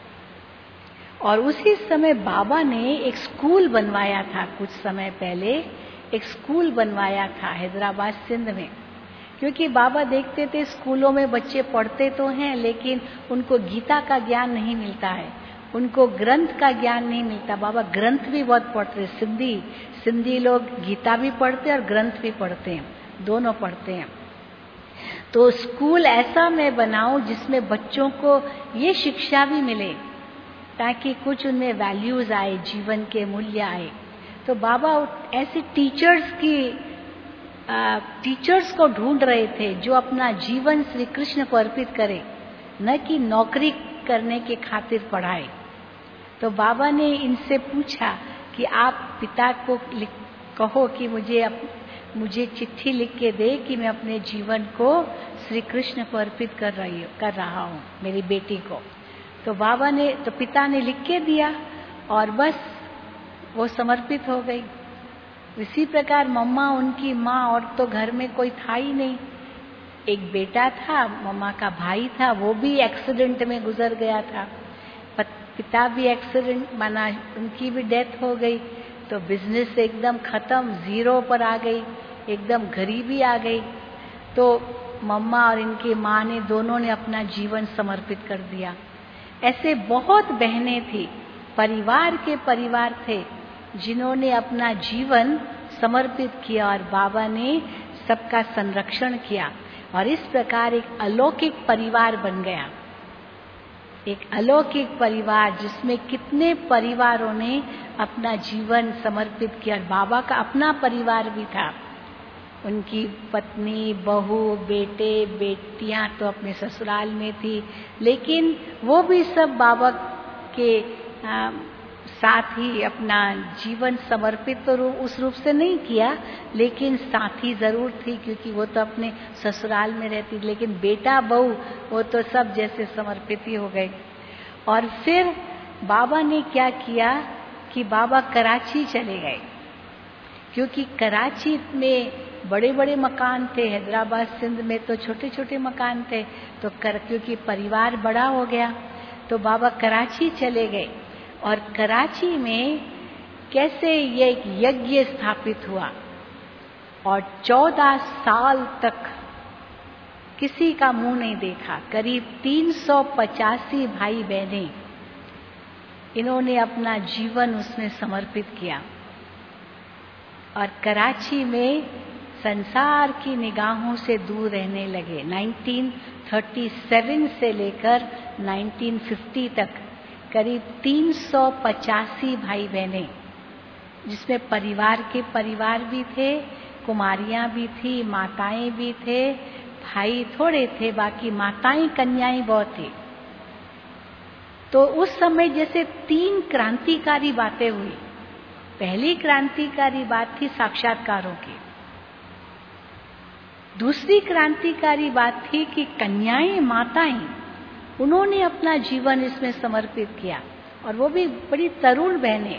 और उसी समय बाबा ने एक स्कूल बनवाया था, कुछ समय पहले एक स्कूल बनवाया था हैदराबाद सिंध में, क्योंकि बाबा देखते थे स्कूलों में बच्चे पढ़ते तो हैं लेकिन उनको गीता का ज्ञान नहीं मिलता है, उनको ग्रंथ का ज्ञान नहीं मिलता। बाबा ग्रंथ भी बहुत पढ़ते, सिंधी सिंधी लोग गीता भी पढ़ते और ग्रंथ भी पढ़ते हैं, दोनों पढ़ते हैं। तो स्कूल ऐसा मैं बनाऊं जिसमें बच्चों को ये शिक्षा भी मिले, ताकि कुछ उनमें वैल्यूज आए, जीवन के मूल्य आए। तो बाबा ऐसे टीचर्स की टीचर्स को ढूंढ रहे थे जो अपना जीवन श्री कृष्ण को अर्पित करे, न कि नौकरी करने के खातिर पढ़ाए। तो बाबा ने इनसे पूछा कि आप पिता को कहो कि मुझे अप, मुझे चिट्ठी लिख के दे कि मैं अपने जीवन को श्री कृष्ण को अर्पित कर रही कर रहा हूँ, मेरी बेटी को। तो बाबा ने तो पिता ने लिख के दिया और बस वो समर्पित हो गई। इसी प्रकार मम्मा, उनकी माँ, और तो घर में कोई था ही नहीं। एक बेटा था, मम्मा का भाई था, वो भी एक्सीडेंट में गुजर गया था। पिता भी एक्सीडेंट माना, उनकी भी डेथ हो गई। तो बिजनेस एकदम खत्म, जीरो पर आ गई, एकदम गरीबी आ गई। तो मम्मा और इनकी माँ ने दोनों ने अपना जीवन समर्पित कर दिया। ऐसे बहुत बहनें थी, परिवार के परिवार थे जिन्होंने अपना जीवन समर्पित किया और बाबा ने सबका संरक्षण किया, और इस प्रकार एक अलौकिक परिवार बन गया। एक अलौकिक परिवार जिसमें कितने परिवारों ने अपना जीवन समर्पित किया। बाबा का अपना परिवार भी था, उनकी पत्नी, बहू, बेटे, बेटियां तो अपने ससुराल में थी, लेकिन वो भी सब बाबा के आ, साथ ही अपना जीवन समर्पित तो रू, उस रूप से नहीं किया, लेकिन साथी जरूर थी, क्योंकि वो तो अपने ससुराल में रहती, लेकिन बेटा बहू वो तो सब जैसे समर्पित ही हो गए। और फिर बाबा ने क्या किया कि बाबा कराची चले गए, क्योंकि कराची में बड़े बड़े मकान थे, हैदराबाद सिंध में तो छोटे छोटे मकान थे, तो कर, क्योंकि परिवार बड़ा हो गया तो बाबा कराची चले गए। और कराची में कैसे ये एक यज्ञ स्थापित हुआ और चौदह साल तक किसी का मुंह नहीं देखा। करीब तीन सौ पचासी भाई बहनें इन्होंने अपना जीवन उसमें समर्पित किया और कराची में संसार की निगाहों से दूर रहने लगे। उन्नीस सौ सैंतीस से लेकर उन्नीस सौ पचास तक करीब तीन सौ पचासी भाई बहनें, जिसमें परिवार के परिवार भी थे, कुमारियां भी थी, माताएं भी थे, भाई थोड़े थे, बाकी माताएं कन्याएं बहुत थी। तो उस समय जैसे तीन क्रांतिकारी बातें हुई। पहली क्रांतिकारी बात थी साक्षात्कारों की, दूसरी क्रांतिकारी बात थी कि कन्याएं, माताएं, उन्होंने अपना जीवन इसमें समर्पित किया, और वो भी बड़ी तरुण बहनें।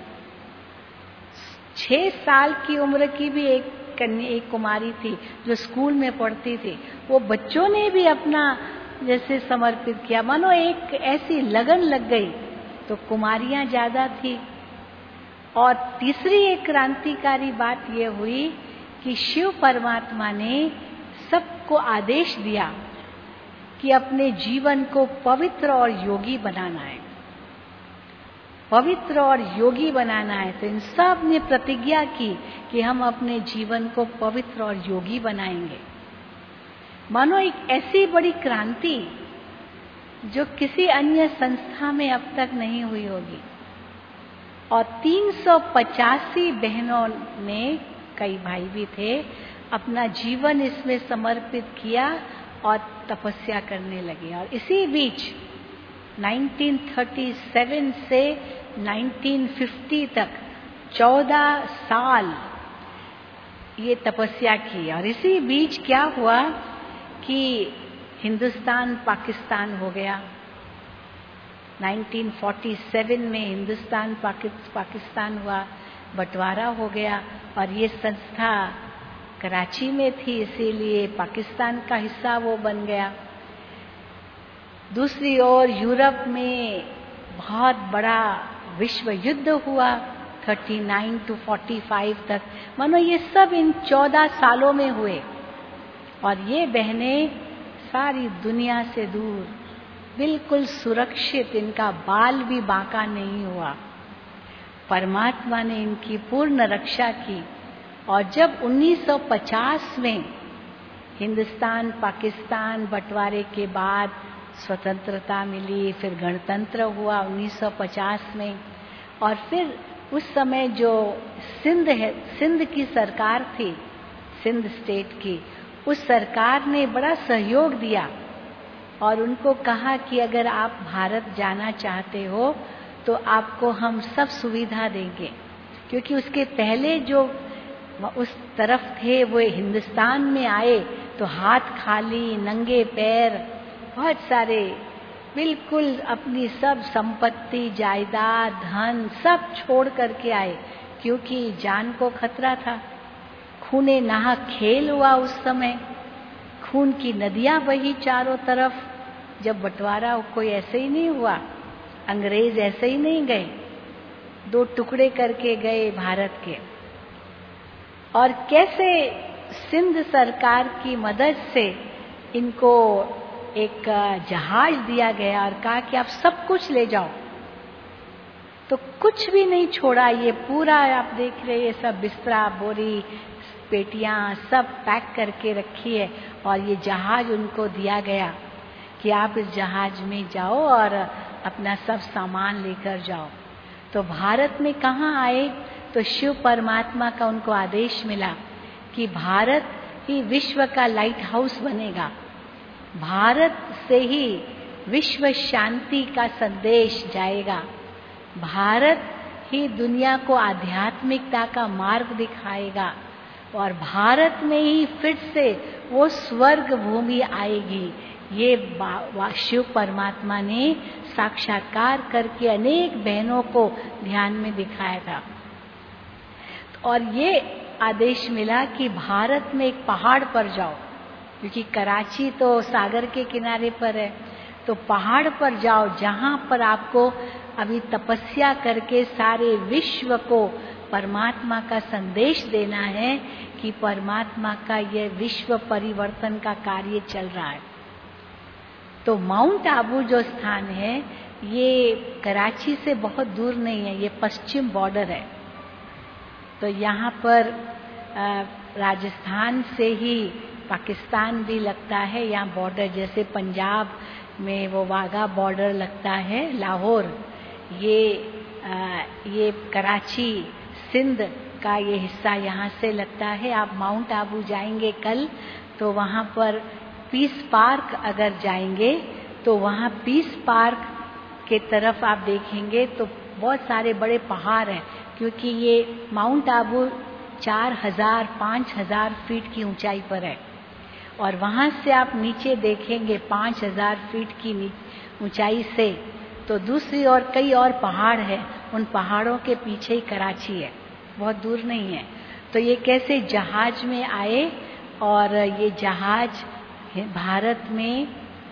छह साल की उम्र की भी एक कन्या, एक कुमारी थी जो स्कूल में पढ़ती थी, वो बच्चों ने भी अपना जैसे समर्पित किया, मानो एक ऐसी लगन लग गई। तो कुमारियां ज्यादा थी। और तीसरी एक क्रांतिकारी बात ये हुई कि शिव परमात्मा ने सबको आदेश दिया कि अपने जीवन को पवित्र और योगी बनाना है, पवित्र और योगी बनाना है। तो इन सब ने प्रतिज्ञा की कि हम अपने जीवन को पवित्र और योगी बनाएंगे। मानो एक ऐसी बड़ी क्रांति जो किसी अन्य संस्था में अब तक नहीं हुई होगी। और तीन सौ पचासी बहनों ने, कई भाई भी थे, अपना जीवन इसमें समर्पित किया और तपस्या करने लगे। और इसी बीच उन्नीस सौ सैंतीस से उन्नीस सौ पचास तक चौदह साल ये तपस्या की। और इसी बीच क्या हुआ कि हिंदुस्तान पाकिस्तान हो गया। उन्नीस सौ सैंतालीस में हिंदुस्तान पाकिस्तान हुआ, बंटवारा हो गया। और ये संस्था कराची में थी, इसीलिए पाकिस्तान का हिस्सा वो बन गया। दूसरी ओर यूरोप में बहुत बड़ा विश्व युद्ध हुआ उनतालीस टू पैंतालीस तक। मानो ये सब इन चौदह सालों में हुए। और ये बहनें सारी दुनिया से दूर, बिल्कुल सुरक्षित, इनका बाल भी बांका नहीं हुआ। परमात्मा ने इनकी पूर्ण रक्षा की। और जब उन्नीस सौ पचास में हिंदुस्तान पाकिस्तान बंटवारे के बाद स्वतंत्रता मिली, फिर गणतंत्र हुआ उन्नीस सौ पचास में। और फिर उस समय जो सिंध है, सिंध की सरकार थी, सिंध स्टेट की, उस सरकार ने बड़ा सहयोग दिया और उनको कहा कि अगर आप भारत जाना चाहते हो तो आपको हम सब सुविधा देंगे। क्योंकि उसके पहले जो उस तरफ थे वो हिंदुस्तान में आए तो हाथ खाली, नंगे पैर, बहुत सारे, बिल्कुल अपनी सब संपत्ति, जायदाद, धन सब छोड़ करके आए, क्योंकि जान को खतरा था। खूने नाहक खेल हुआ उस समय, खून की नदियां बही चारों तरफ। जब बंटवारा कोई ऐसे ही नहीं हुआ, अंग्रेज ऐसे ही नहीं गए, दो टुकड़े करके गए भारत के। और कैसे सिंध सरकार की मदद से इनको एक जहाज दिया गया और कहा कि आप सब कुछ ले जाओ। तो कुछ भी नहीं छोड़ा, ये पूरा आप देख रहे हैं, सब बिस्तरा, बोरी, पेटियां सब पैक करके रखी है। और ये जहाज उनको दिया गया कि आप इस जहाज में जाओ और अपना सब सामान लेकर जाओ। तो भारत में कहाँ आए तो शिव परमात्मा का उनको आदेश मिला कि भारत ही विश्व का लाइट हाउस बनेगा, भारत से ही विश्व शांति का संदेश जाएगा, भारत ही दुनिया को आध्यात्मिकता का मार्ग दिखाएगा और भारत में ही फिर से वो स्वर्ग भूमि आएगी। ये शिव परमात्मा ने साक्षात्कार करके अनेक बहनों को ध्यान में दिखाया था। और ये आदेश मिला कि भारत में एक पहाड़ पर जाओ, क्योंकि कराची तो सागर के किनारे पर है, तो पहाड़ पर जाओ जहाँ पर आपको अभी तपस्या करके सारे विश्व को परमात्मा का संदेश देना है कि परमात्मा का यह विश्व परिवर्तन का कार्य चल रहा है। तो माउंट आबू जो स्थान है ये कराची से बहुत दूर नहीं है, ये पश्चिम बॉर्डर है। तो यहाँ पर राजस्थान से ही पाकिस्तान भी लगता है, यहाँ बॉर्डर जैसे पंजाब में वो वाघा बॉर्डर लगता है, लाहौर, ये आ, ये कराची सिंध का ये हिस्सा यहाँ से लगता है। आप माउंट आबू जाएंगे कल तो वहाँ पर पीस पार्क अगर जाएंगे तो वहाँ पीस पार्क के तरफ आप देखेंगे तो बहुत सारे बड़े पहाड़ हैं, क्योंकि ये माउंट आबू चार हजार पाँच हजार फीट की ऊंचाई पर है और वहाँ से आप नीचे देखेंगे पाँच हजार फीट की ऊंचाई से तो दूसरी ओर कई और पहाड़ हैं, उन पहाड़ों के पीछे ही कराची है, बहुत दूर नहीं है। तो ये कैसे जहाज में आए और ये जहाज भारत में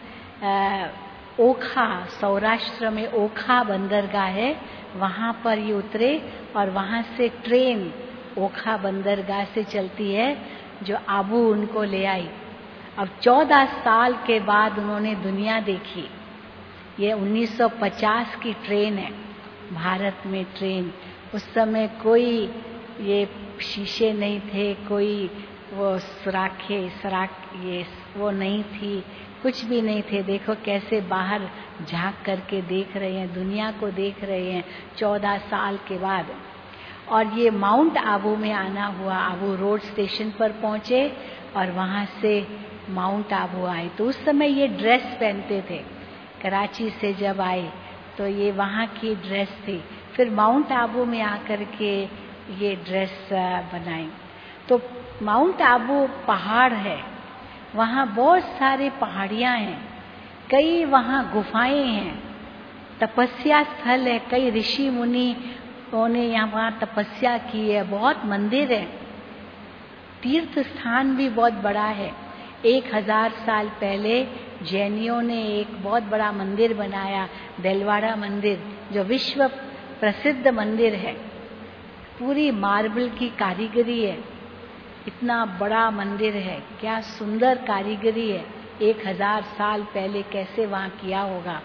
आ, ओखा, सौराष्ट्र में ओखा बंदरगाह है, वहाँ पर ये उतरे और वहाँ से ट्रेन ओखा बंदरगाह से चलती है जो आबू उनको ले आई। अब चौदह साल के बाद उन्होंने दुनिया देखी। ये उन्नीस सौ पचास की ट्रेन है, भारत में ट्रेन। उस समय कोई ये शीशे नहीं थे, कोई वो सुराखे सराख ये वो नहीं थी, कुछ भी नहीं थे। देखो कैसे बाहर झांक करके देख रहे हैं, दुनिया को देख रहे हैं चौदह साल के बाद। और ये माउंट आबू में आना हुआ, आबू रोड स्टेशन पर पहुंचे और वहां से माउंट आबू आए। तो उस समय ये ड्रेस पहनते थे, कराची से जब आए तो ये वहाँ की ड्रेस थी। फिर माउंट आबू में आकर के ये ड्रेस बनाई। तो माउंट आबू पहाड़ है, वहाँ बहुत सारे पहाड़ियाँ हैं, कई वहाँ गुफाएं हैं, तपस्या स्थल है, कई ऋषि मुनि उन्होंने यहाँ वहाँ तपस्या की है, बहुत मंदिर है, तीर्थ स्थान भी बहुत बड़ा है। एक हजार साल पहले जैनियों ने एक बहुत बड़ा मंदिर बनाया, देलवाड़ा मंदिर, जो विश्व प्रसिद्ध मंदिर है, पूरी मार्बल की कारीगरी है, इतना बड़ा मंदिर है, क्या सुंदर कारीगरी है। एक हजार साल पहले कैसे वहाँ किया होगा।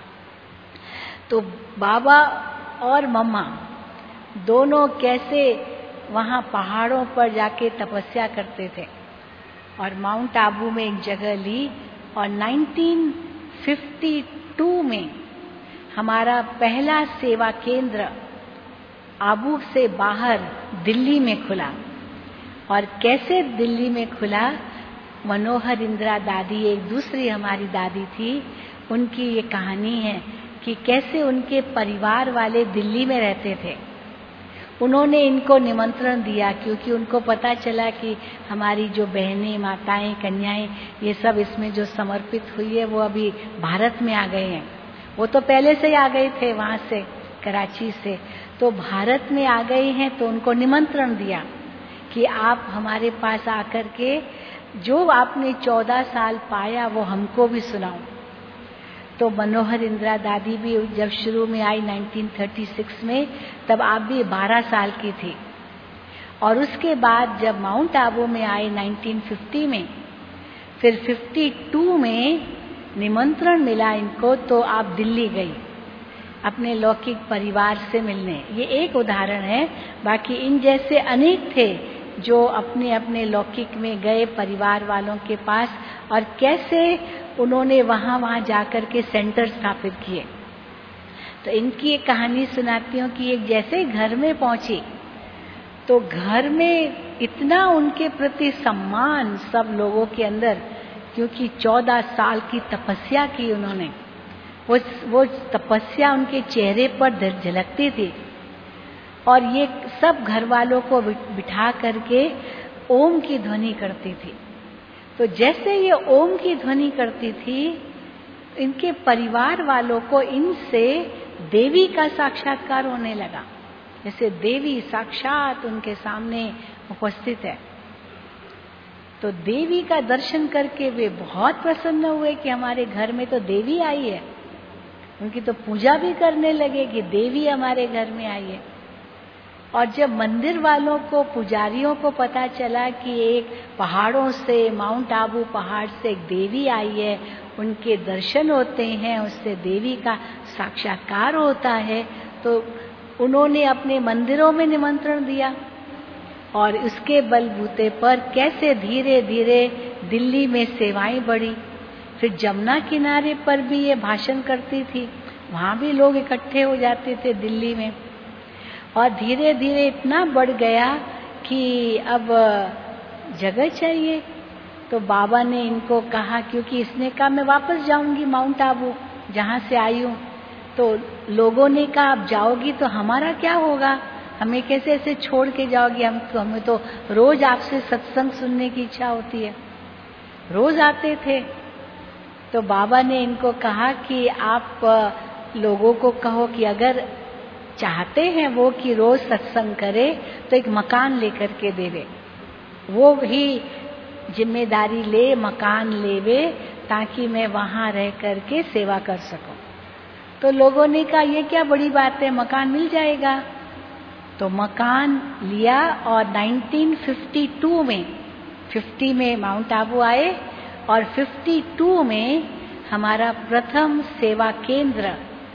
तो बाबा और मम्मा दोनों कैसे वहाँ पहाड़ों पर जाके तपस्या करते थे और माउंट आबू में एक जगह ली। और उन्नीस सौ बावन में हमारा पहला सेवा केंद्र आबू से बाहर दिल्ली में खुला। और कैसे दिल्ली में खुला, मनोहर इंदिरा दादी एक दूसरी हमारी दादी थी, उनकी ये कहानी है कि कैसे उनके परिवार वाले दिल्ली में रहते थे। उन्होंने इनको निमंत्रण दिया क्योंकि उनको पता चला कि हमारी जो बहनें, माताएं, कन्याएं ये सब इसमें जो समर्पित हुई है वो अभी भारत में आ गए हैं। वो तो पहले से ही आ गए थे वहाँ से, कराची से, तो भारत में आ गए हैं। तो उनको निमंत्रण दिया कि आप हमारे पास आकर के जो आपने चौदह साल पाया वो हमको भी सुनाओ। तो मनोहर इंदिरा दादी भी जब शुरू में आई उन्नीस सौ छत्तीस में, तब आप भी बारह साल की थी। और उसके बाद जब माउंट आबू में आए उन्नीस सौ पचास में, फिर बावन में निमंत्रण मिला इनको, तो आप दिल्ली गई अपने लौकिक परिवार से मिलने। ये एक उदाहरण है, बाकी इन जैसे अनेक थे जो अपने अपने लौकिक में गए परिवार वालों के पास और कैसे उन्होंने वहाँ वहाँ जाकर के सेंटर स्थापित किए। तो इनकी एक कहानी सुनाती हूँ कि एक जैसे घर में पहुंची तो घर में इतना उनके प्रति सम्मान सब लोगों के अंदर, क्योंकि चौदह साल की तपस्या की उन्होंने। वो वो तपस्या उनके चेहरे पर झलकती थी। और ये सब घर वालों को बिठा करके ओम की ध्वनि करती थी। तो जैसे ये ओम की ध्वनि करती थी, इनके परिवार वालों को इनसे देवी का साक्षात्कार होने लगा, जैसे देवी साक्षात उनके सामने उपस्थित है। तो देवी का दर्शन करके वे बहुत प्रसन्न हुए कि हमारे घर में तो देवी आई है। उनकी तो पूजा भी करने लगे कि देवी हमारे घर में आई है। और जब मंदिर वालों को, पुजारियों को पता चला कि एक पहाड़ों से, माउंट आबू पहाड़ से एक देवी आई है, उनके दर्शन होते हैं, उससे देवी का साक्षात्कार होता है, तो उन्होंने अपने मंदिरों में निमंत्रण दिया। और उसके बलबूते पर कैसे धीरे धीरे दिल्ली में सेवाएं बढ़ी। फिर जमुना किनारे पर भी ये भाषण करती थी, वहां भी लोग इकट्ठे हो जाते थे दिल्ली में। और धीरे धीरे इतना बढ़ गया कि अब जगह चाहिए। तो बाबा ने इनको कहा, क्योंकि इसने कहा मैं वापस जाऊंगी माउंट आबू जहां से आई हूं। तो लोगों ने कहा अब जाओगी तो हमारा क्या होगा, हमें कैसे ऐसे छोड़ के जाओगी, हम तो हमें तो रोज आपसे सत्संग सुनने की इच्छा होती है। रोज आते थे। तो बाबा ने इनको कहा कि आप लोगों को कहो कि अगर चाहते हैं वो कि रोज सत्संग करे तो एक मकान लेकर के देवे, वो ही जिम्मेदारी ले, मकान लेवे, ताकि मैं वहां रह करके सेवा कर सकूं। तो लोगों ने कहा ये क्या बड़ी बात है, मकान मिल जाएगा। तो मकान लिया और नाइनटीन फिफ्टी टू में, फिफ्टी में माउंट आबू आए और फिफ्टी टू में हमारा प्रथम सेवा केंद्र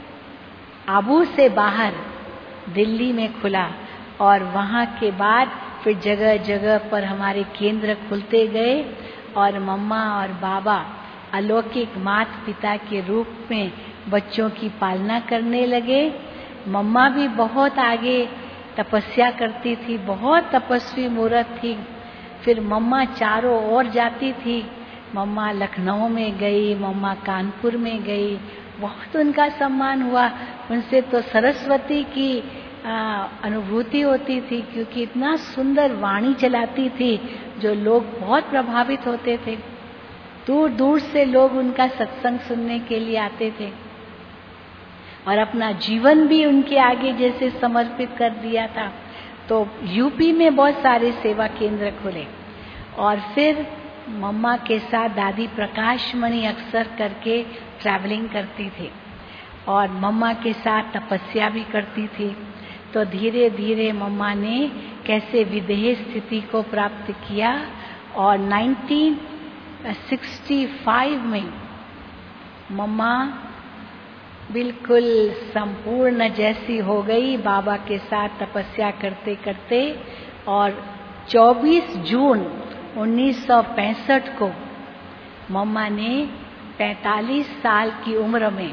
आबू से बाहर दिल्ली में खुला। और वहां के बाद फिर जगह जगह पर हमारे केंद्र खुलते गए और मम्मा और बाबा अलौकिक माता पिता के रूप में बच्चों की पालना करने लगे। मम्मा भी बहुत आगे तपस्या करती थी, बहुत तपस्वी मूर्त थी। फिर मम्मा चारों ओर जाती थी, मम्मा लखनऊ में गई, मम्मा कानपुर में गई, बहुत उनका सम्मान हुआ। उनसे तो सरस्वती की अनुभूति होती थी, क्योंकि इतना सुंदर वाणी चलाती थी जो लोग बहुत प्रभावित होते थे। दूर दूर से लोग उनका सत्संग सुनने के लिए आते थे और अपना जीवन भी उनके आगे जैसे समर्पित कर दिया था। तो यूपी में बहुत सारे सेवा केंद्र खुले। और फिर मम्मा के साथ दादी प्रकाश मणि अक्सर करके ट्रैवलिंग करती थी और मम्मा के साथ तपस्या भी करती थी। तो धीरे धीरे मम्मा ने कैसे विदेह स्थिति को प्राप्त किया और नाइनटीन सिक्सटी फाइव में मम्मा बिल्कुल संपूर्ण जैसी हो गई बाबा के साथ तपस्या करते करते। और चौबीस जून उन्नीस सौ पैंसठ को मम्मा ने पैंतालीस साल की उम्र में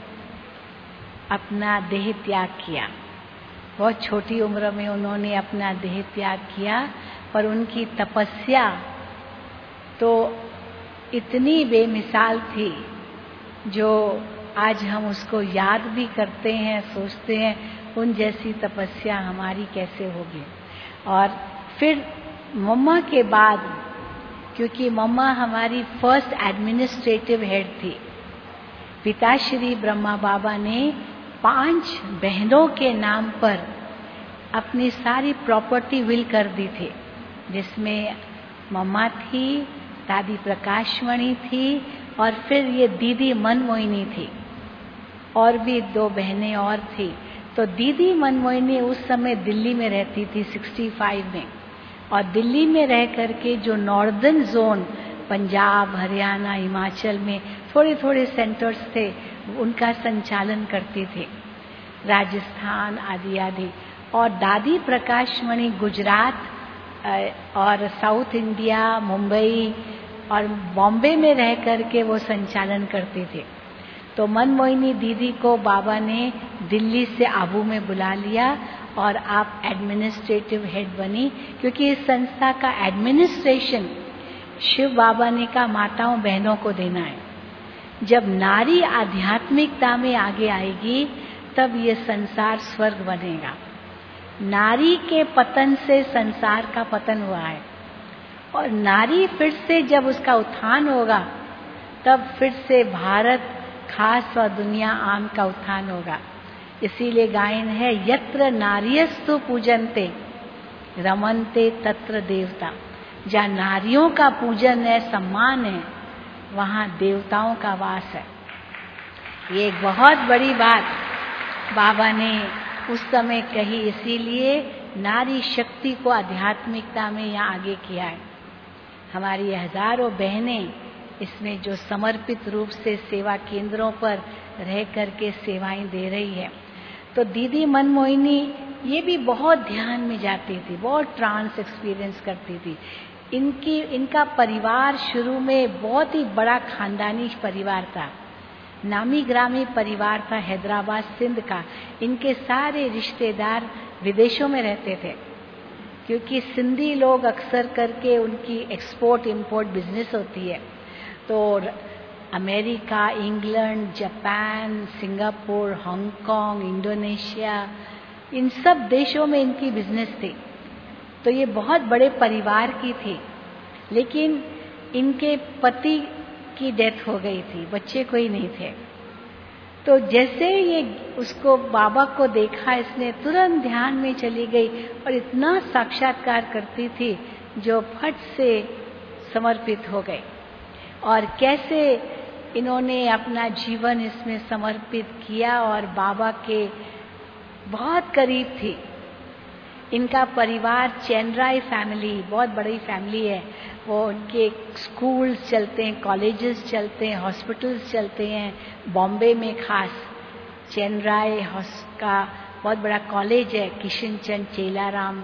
अपना देह त्याग किया। बहुत छोटी उम्र में उन्होंने अपना देह त्याग किया, पर उनकी तपस्या तो इतनी बेमिसाल थी जो आज हम उसको याद भी करते हैं, सोचते हैं उन जैसी तपस्या हमारी कैसे होगी। और फिर मम्मा के बाद, क्योंकि मम्मा हमारी फर्स्ट एडमिनिस्ट्रेटिव हेड थी, पिताश्री ब्रह्मा बाबा ने पांच बहनों के नाम पर अपनी सारी प्रॉपर्टी विल कर दी थी, जिसमें मम्मा थी, दादी प्रकाशमणि थी और फिर ये दीदी मनमोहिनी थी और भी दो बहनें और थी। तो दीदी मनमोहिनी उस समय दिल्ली में रहती थी सिक्सटी फाइव में, और दिल्ली में रह करके जो नॉर्दर्न जोन पंजाब, हरियाणा, हिमाचल में थोड़े थोड़े सेंटर्स थे उनका संचालन करती थी, राजस्थान आदि आदि। और दादी प्रकाशमणि गुजरात और साउथ इंडिया, मुंबई और बॉम्बे में रह करके वो संचालन करते थे। तो मनमोहिनी दीदी को बाबा ने दिल्ली से आबू में बुला लिया और आप एडमिनिस्ट्रेटिव हेड बनी, क्योंकि इस संस्था का एडमिनिस्ट्रेशन शिव बाबा ने कहा माताओं बहनों को देना है। जब नारी आध्यात्मिकता में आगे आएगी तब ये संसार स्वर्ग बनेगा। नारी के पतन से संसार का पतन हुआ है, और नारी फिर से जब उसका उत्थान होगा तब फिर से भारत खास और दुनिया आम का उत्थान होगा। इसीलिए गायन है, यत्र नार्यस्तु पूजन्ते रमन्ते तत्र देवता। जहाँ नारियों का पूजन है, सम्मान है, वहाँ देवताओं का वास है। ये एक बहुत बड़ी बात बाबा ने उस समय कही, इसीलिए नारी शक्ति को आध्यात्मिकता में यहाँ आगे किया है। हमारी हजारों बहनें इसमें जो समर्पित रूप से सेवा केंद्रों पर रह करके सेवाएं दे रही है। तो दीदी मनमोहिनी ये भी बहुत ध्यान में जाती थी, बहुत ट्रांस एक्सपीरियंस करती थी। इनकी इनका परिवार शुरू में बहुत ही बड़ा खानदानी परिवार था, नामी ग्रामी परिवार था हैदराबाद सिंध का। इनके सारे रिश्तेदार विदेशों में रहते थे, क्योंकि सिंधी लोग अक्सर करके उनकी एक्सपोर्ट इंपोर्ट बिजनेस होती है। तो America, England, Japan, Singapore, Hong Kong, Indonesia, इन सब देशों में इनकी बिजनेस थी। तो ये बहुत बड़े परिवार की थी, लेकिन इनके पति की डेथ हो गई थी, बच्चे कोई नहीं थे। तो जैसे ये उसको बाबा को देखा, इसने तुरंत ध्यान में चली गई और इतना साक्षात्कार करती थी जो फट से समर्पित हो गई। और कैसे इन्होंने अपना जीवन इसमें समर्पित किया और बाबा के बहुत करीब थी। इनका परिवार चैनराय फैमिली, बहुत बड़ी फैमिली है। वो उनके स्कूल्स चलते हैं, कॉलेजेस चलते हैं, हॉस्पिटल्स चलते हैं। बॉम्बे में खास चैनराय का बहुत बड़ा कॉलेज है, किशन चंद चेलाराम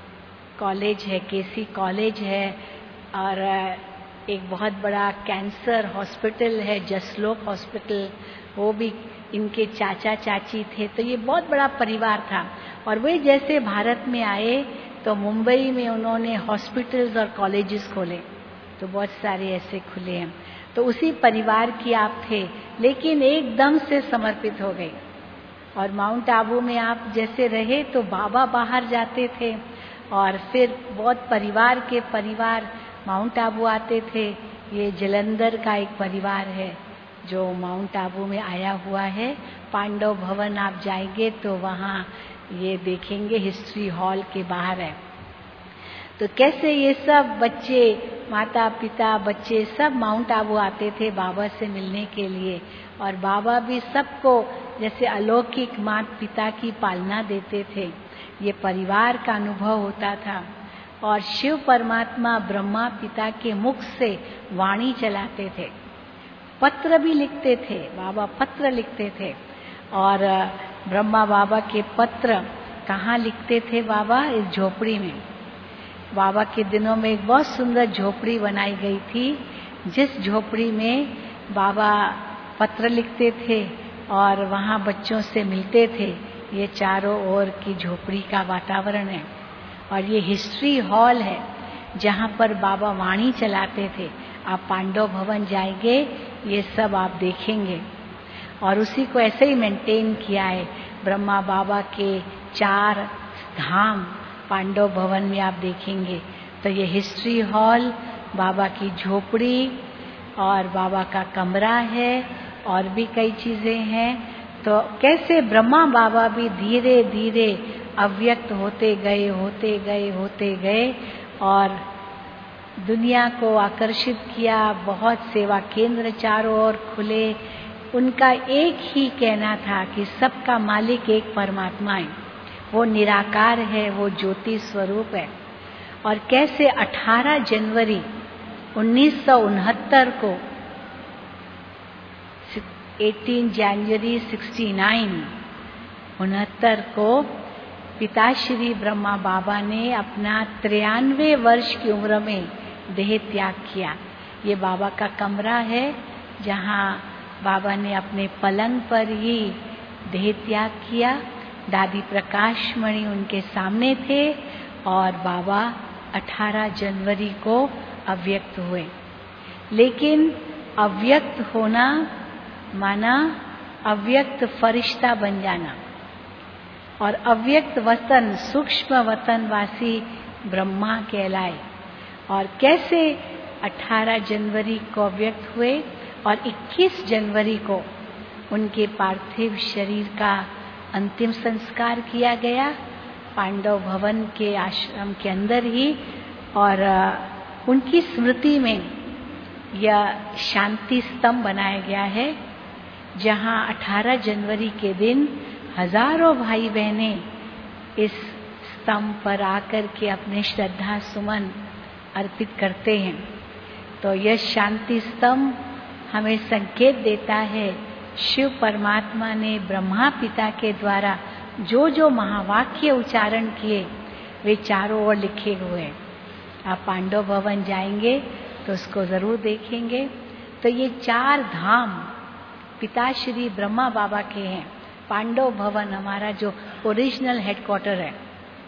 कॉलेज है, केसी कॉलेज है, और एक बहुत बड़ा कैंसर हॉस्पिटल है, जसलोक हॉस्पिटल, वो भी इनके चाचा चाची थे। तो ये बहुत बड़ा परिवार था। और वे जैसे भारत में आए तो मुंबई में उन्होंने हॉस्पिटल्स और कॉलेजेस खोले, तो बहुत सारे ऐसे खुले हैं। तो उसी परिवार की आप थे, लेकिन एकदम से समर्पित हो गए। और माउंट आबू में आप जैसे रहे तो बाबा बाहर जाते थे, और फिर बहुत परिवार के परिवार माउंट आबू आते थे। ये जलंधर का एक परिवार है जो माउंट आबू में आया हुआ है। पांडव भवन आप जाएंगे तो वहाँ ये देखेंगे, हिस्ट्री हॉल के बाहर है। तो कैसे ये सब बच्चे, माता पिता बच्चे सब माउंट आबू आते थे बाबा से मिलने के लिए। और बाबा भी सबको जैसे अलौकिक माता पिता की पालना देते थे। ये परिवार का अनुभव होता था। और शिव परमात्मा ब्रह्मा पिता के मुख से वाणी चलाते थे, पत्र भी लिखते थे, बाबा पत्र लिखते थे। और ब्रह्मा बाबा के पत्र कहाँ लिखते थे बाबा? इस झोपड़ी में। बाबा के दिनों में एक बहुत सुंदर झोपड़ी बनाई गई थी, जिस झोपड़ी में बाबा पत्र लिखते थे और वहाँ बच्चों से मिलते थे। ये चारों ओर की झोपड़ी का वातावरण है। और ये हिस्ट्री हॉल है जहाँ पर बाबा वाणी चलाते थे। आप पांडव भवन जाएंगे, ये सब आप देखेंगे। और उसी को ऐसे ही मेंटेन किया है। ब्रह्मा बाबा के चार धाम पांडव भवन में आप देखेंगे। तो ये हिस्ट्री हॉल, बाबा की झोपड़ी और बाबा का कमरा है, और भी कई चीजें हैं। तो कैसे ब्रह्मा बाबा भी धीरे धीरे अव्यक्त होते गए होते गए होते गए और दुनिया को आकर्षित किया। बहुत सेवा केंद्र चारों ओर खुले। उनका एक ही कहना था कि सबका मालिक एक परमात्मा है, वो निराकार है, वो ज्योति स्वरूप है। और कैसे अठारह जनवरी उन्नीस सौ उनहत्तर को अठारह जनवरी सिक्सटी नाइन उनहत्तर को पिताश्री ब्रह्मा बाबा ने अपना तिरानवे वर्ष की उम्र में देह त्याग किया। ये बाबा का कमरा है जहाँ बाबा ने अपने पलंग पर ही देह त्याग किया। दादी प्रकाश मणि उनके सामने थे और बाबा अठारह जनवरी को अव्यक्त हुए। लेकिन अव्यक्त होना माना अव्यक्त फरिश्ता बन जाना, और अव्यक्त वतन सूक्ष्म वतनवासी ब्रह्मा कहलाए। और कैसे अठारह जनवरी को अव्यक्त हुए और इक्कीस जनवरी को उनके पार्थिव शरीर का अंतिम संस्कार किया गया पांडव भवन के आश्रम के अंदर ही। और उनकी स्मृति में यह शांति स्तंभ बनाया गया है, जहां अठारह जनवरी के दिन हजारों भाई बहनें इस स्तंभ पर आकर के अपने श्रद्धा सुमन अर्पित करते हैं। तो यह शांति स्तंभ हमें संकेत देता है शिव परमात्मा ने ब्रह्मा पिता के द्वारा जो जो महावाक्य उच्चारण किए वे चारों ओर लिखे हुए हैं। आप पांडव भवन जाएंगे तो उसको जरूर देखेंगे। तो ये चार धाम पिताश्री ब्रह्मा बाबा के हैं। पांडव भवन हमारा जो ओरिजिनल हेडक्वार्टर है,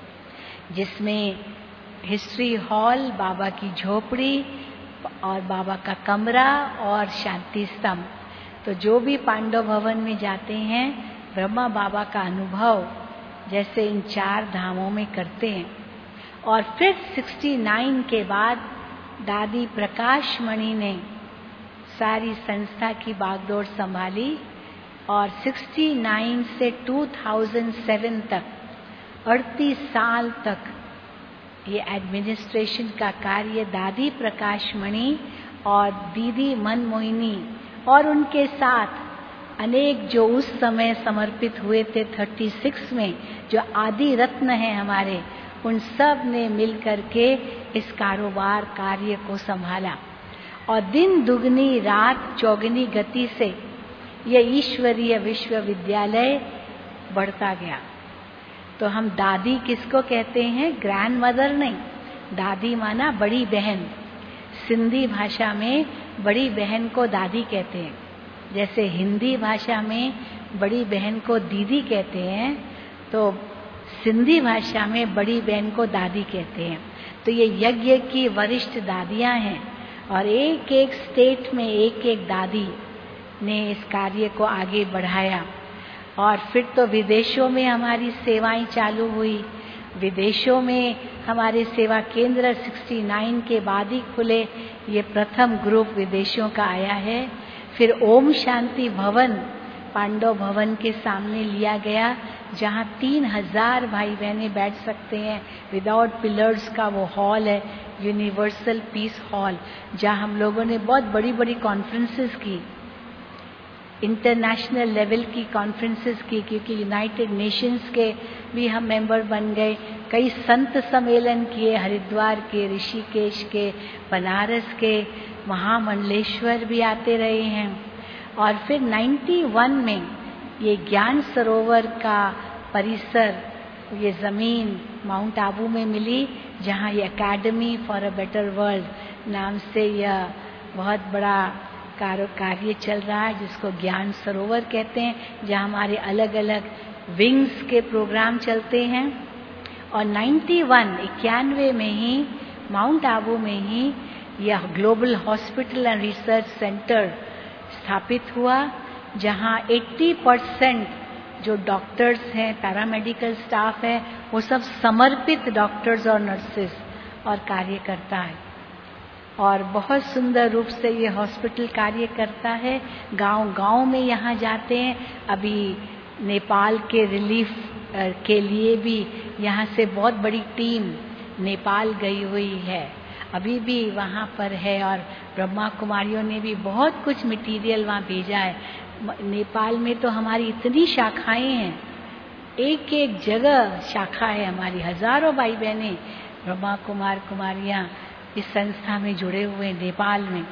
जिसमें हिस्ट्री हॉल, बाबा की झोपड़ी और बाबा का कमरा और शांति स्तंभ। तो जो भी पांडव भवन में जाते हैं ब्रह्मा बाबा का अनुभव जैसे इन चार धामों में करते हैं। और फिर उनहत्तर के बाद दादी प्रकाश मणि ने सारी संस्था की बागडोर संभाली और उनहत्तर से दो हज़ार सात तक अड़तीस साल तक ये एडमिनिस्ट्रेशन का कार्य दादी प्रकाश मणि और दीदी मनमोहिनी और उनके साथ अनेक जो उस समय समर्पित हुए थे छत्तीस में, जो आदि रत्न हैं हमारे, उन सब ने मिल करके इस कारोबार कार्य को संभाला। और दिन दुगनी रात चौगनी गति से ये ईश्वरीय विश्वविद्यालय बढ़ता गया। तो हम दादी किसको कहते हैं? ग्रैंड मदर नहीं, दादी माना बड़ी बहन। सिंधी भाषा में बड़ी बहन को दादी कहते हैं, जैसे हिंदी भाषा में बड़ी बहन को दीदी कहते हैं, तो सिंधी भाषा में बड़ी बहन को दादी कहते हैं। तो ये यज्ञ की वरिष्ठ दादियां हैं और एक एक स्टेट में एक एक दादी ने इस कार्य को आगे बढ़ाया। और फिर तो विदेशों में हमारी सेवाएं चालू हुई। विदेशों में हमारे सेवा केंद्र उनहत्तर के बाद ही खुले। ये प्रथम ग्रुप विदेशों का आया है। फिर ओम शांति भवन पांडव भवन के सामने लिया गया, जहाँ तीन हजार भाई बहने बैठ सकते हैं। विदाउट पिलर्स का वो हॉल है, यूनिवर्सल पीस हॉल, जहाँ हम लोगों ने बहुत बड़ी बड़ी कॉन्फ्रेंसेस की, इंटरनेशनल लेवल की कॉन्फ्रेंसेस की, क्योंकि यूनाइटेड नेशंस के भी हम मेंबर बन गए। कई संत सम्मेलन किए, हरिद्वार के, ऋषिकेश के, बनारस के, महामंडलेश्वर भी आते रहे हैं। और फिर इक्यानवे में ये ज्ञान सरोवर का परिसर, ये ज़मीन माउंट आबू में मिली, जहाँ ये academy for a better world नाम से यह बहुत बड़ा कार्य चल रहा है, जिसको ज्ञान सरोवर कहते हैं, जहाँ हमारे अलग अलग विंग्स के प्रोग्राम चलते हैं। और इक्यानवे इक्यानवे में ही माउंट आबू में ही यह global hospital and research centre स्थापित हुआ, जहाँ अस्सी परसेंट जो डॉक्टर्स हैं, पैरामेडिकल स्टाफ है, वो सब समर्पित डॉक्टर्स और नर्सेस और कार्य करता है। और बहुत सुंदर रूप से ये हॉस्पिटल कार्य करता है। गांव-गांव में यहाँ जाते हैं। अभी नेपाल के रिलीफ के लिए भी यहाँ से बहुत बड़ी टीम नेपाल गई हुई है, अभी भी वहाँ पर है। और ब्रह्मा कुमारियों ने भी बहुत कुछ मटेरियल वहाँ भेजा है। नेपाल में तो हमारी इतनी शाखाएं हैं, एक एक जगह शाखा है हमारी। हजारों भाई बहनें ब्रह्मा कुमार कुमारियाँ इस संस्था में जुड़े हुए हैं नेपाल में।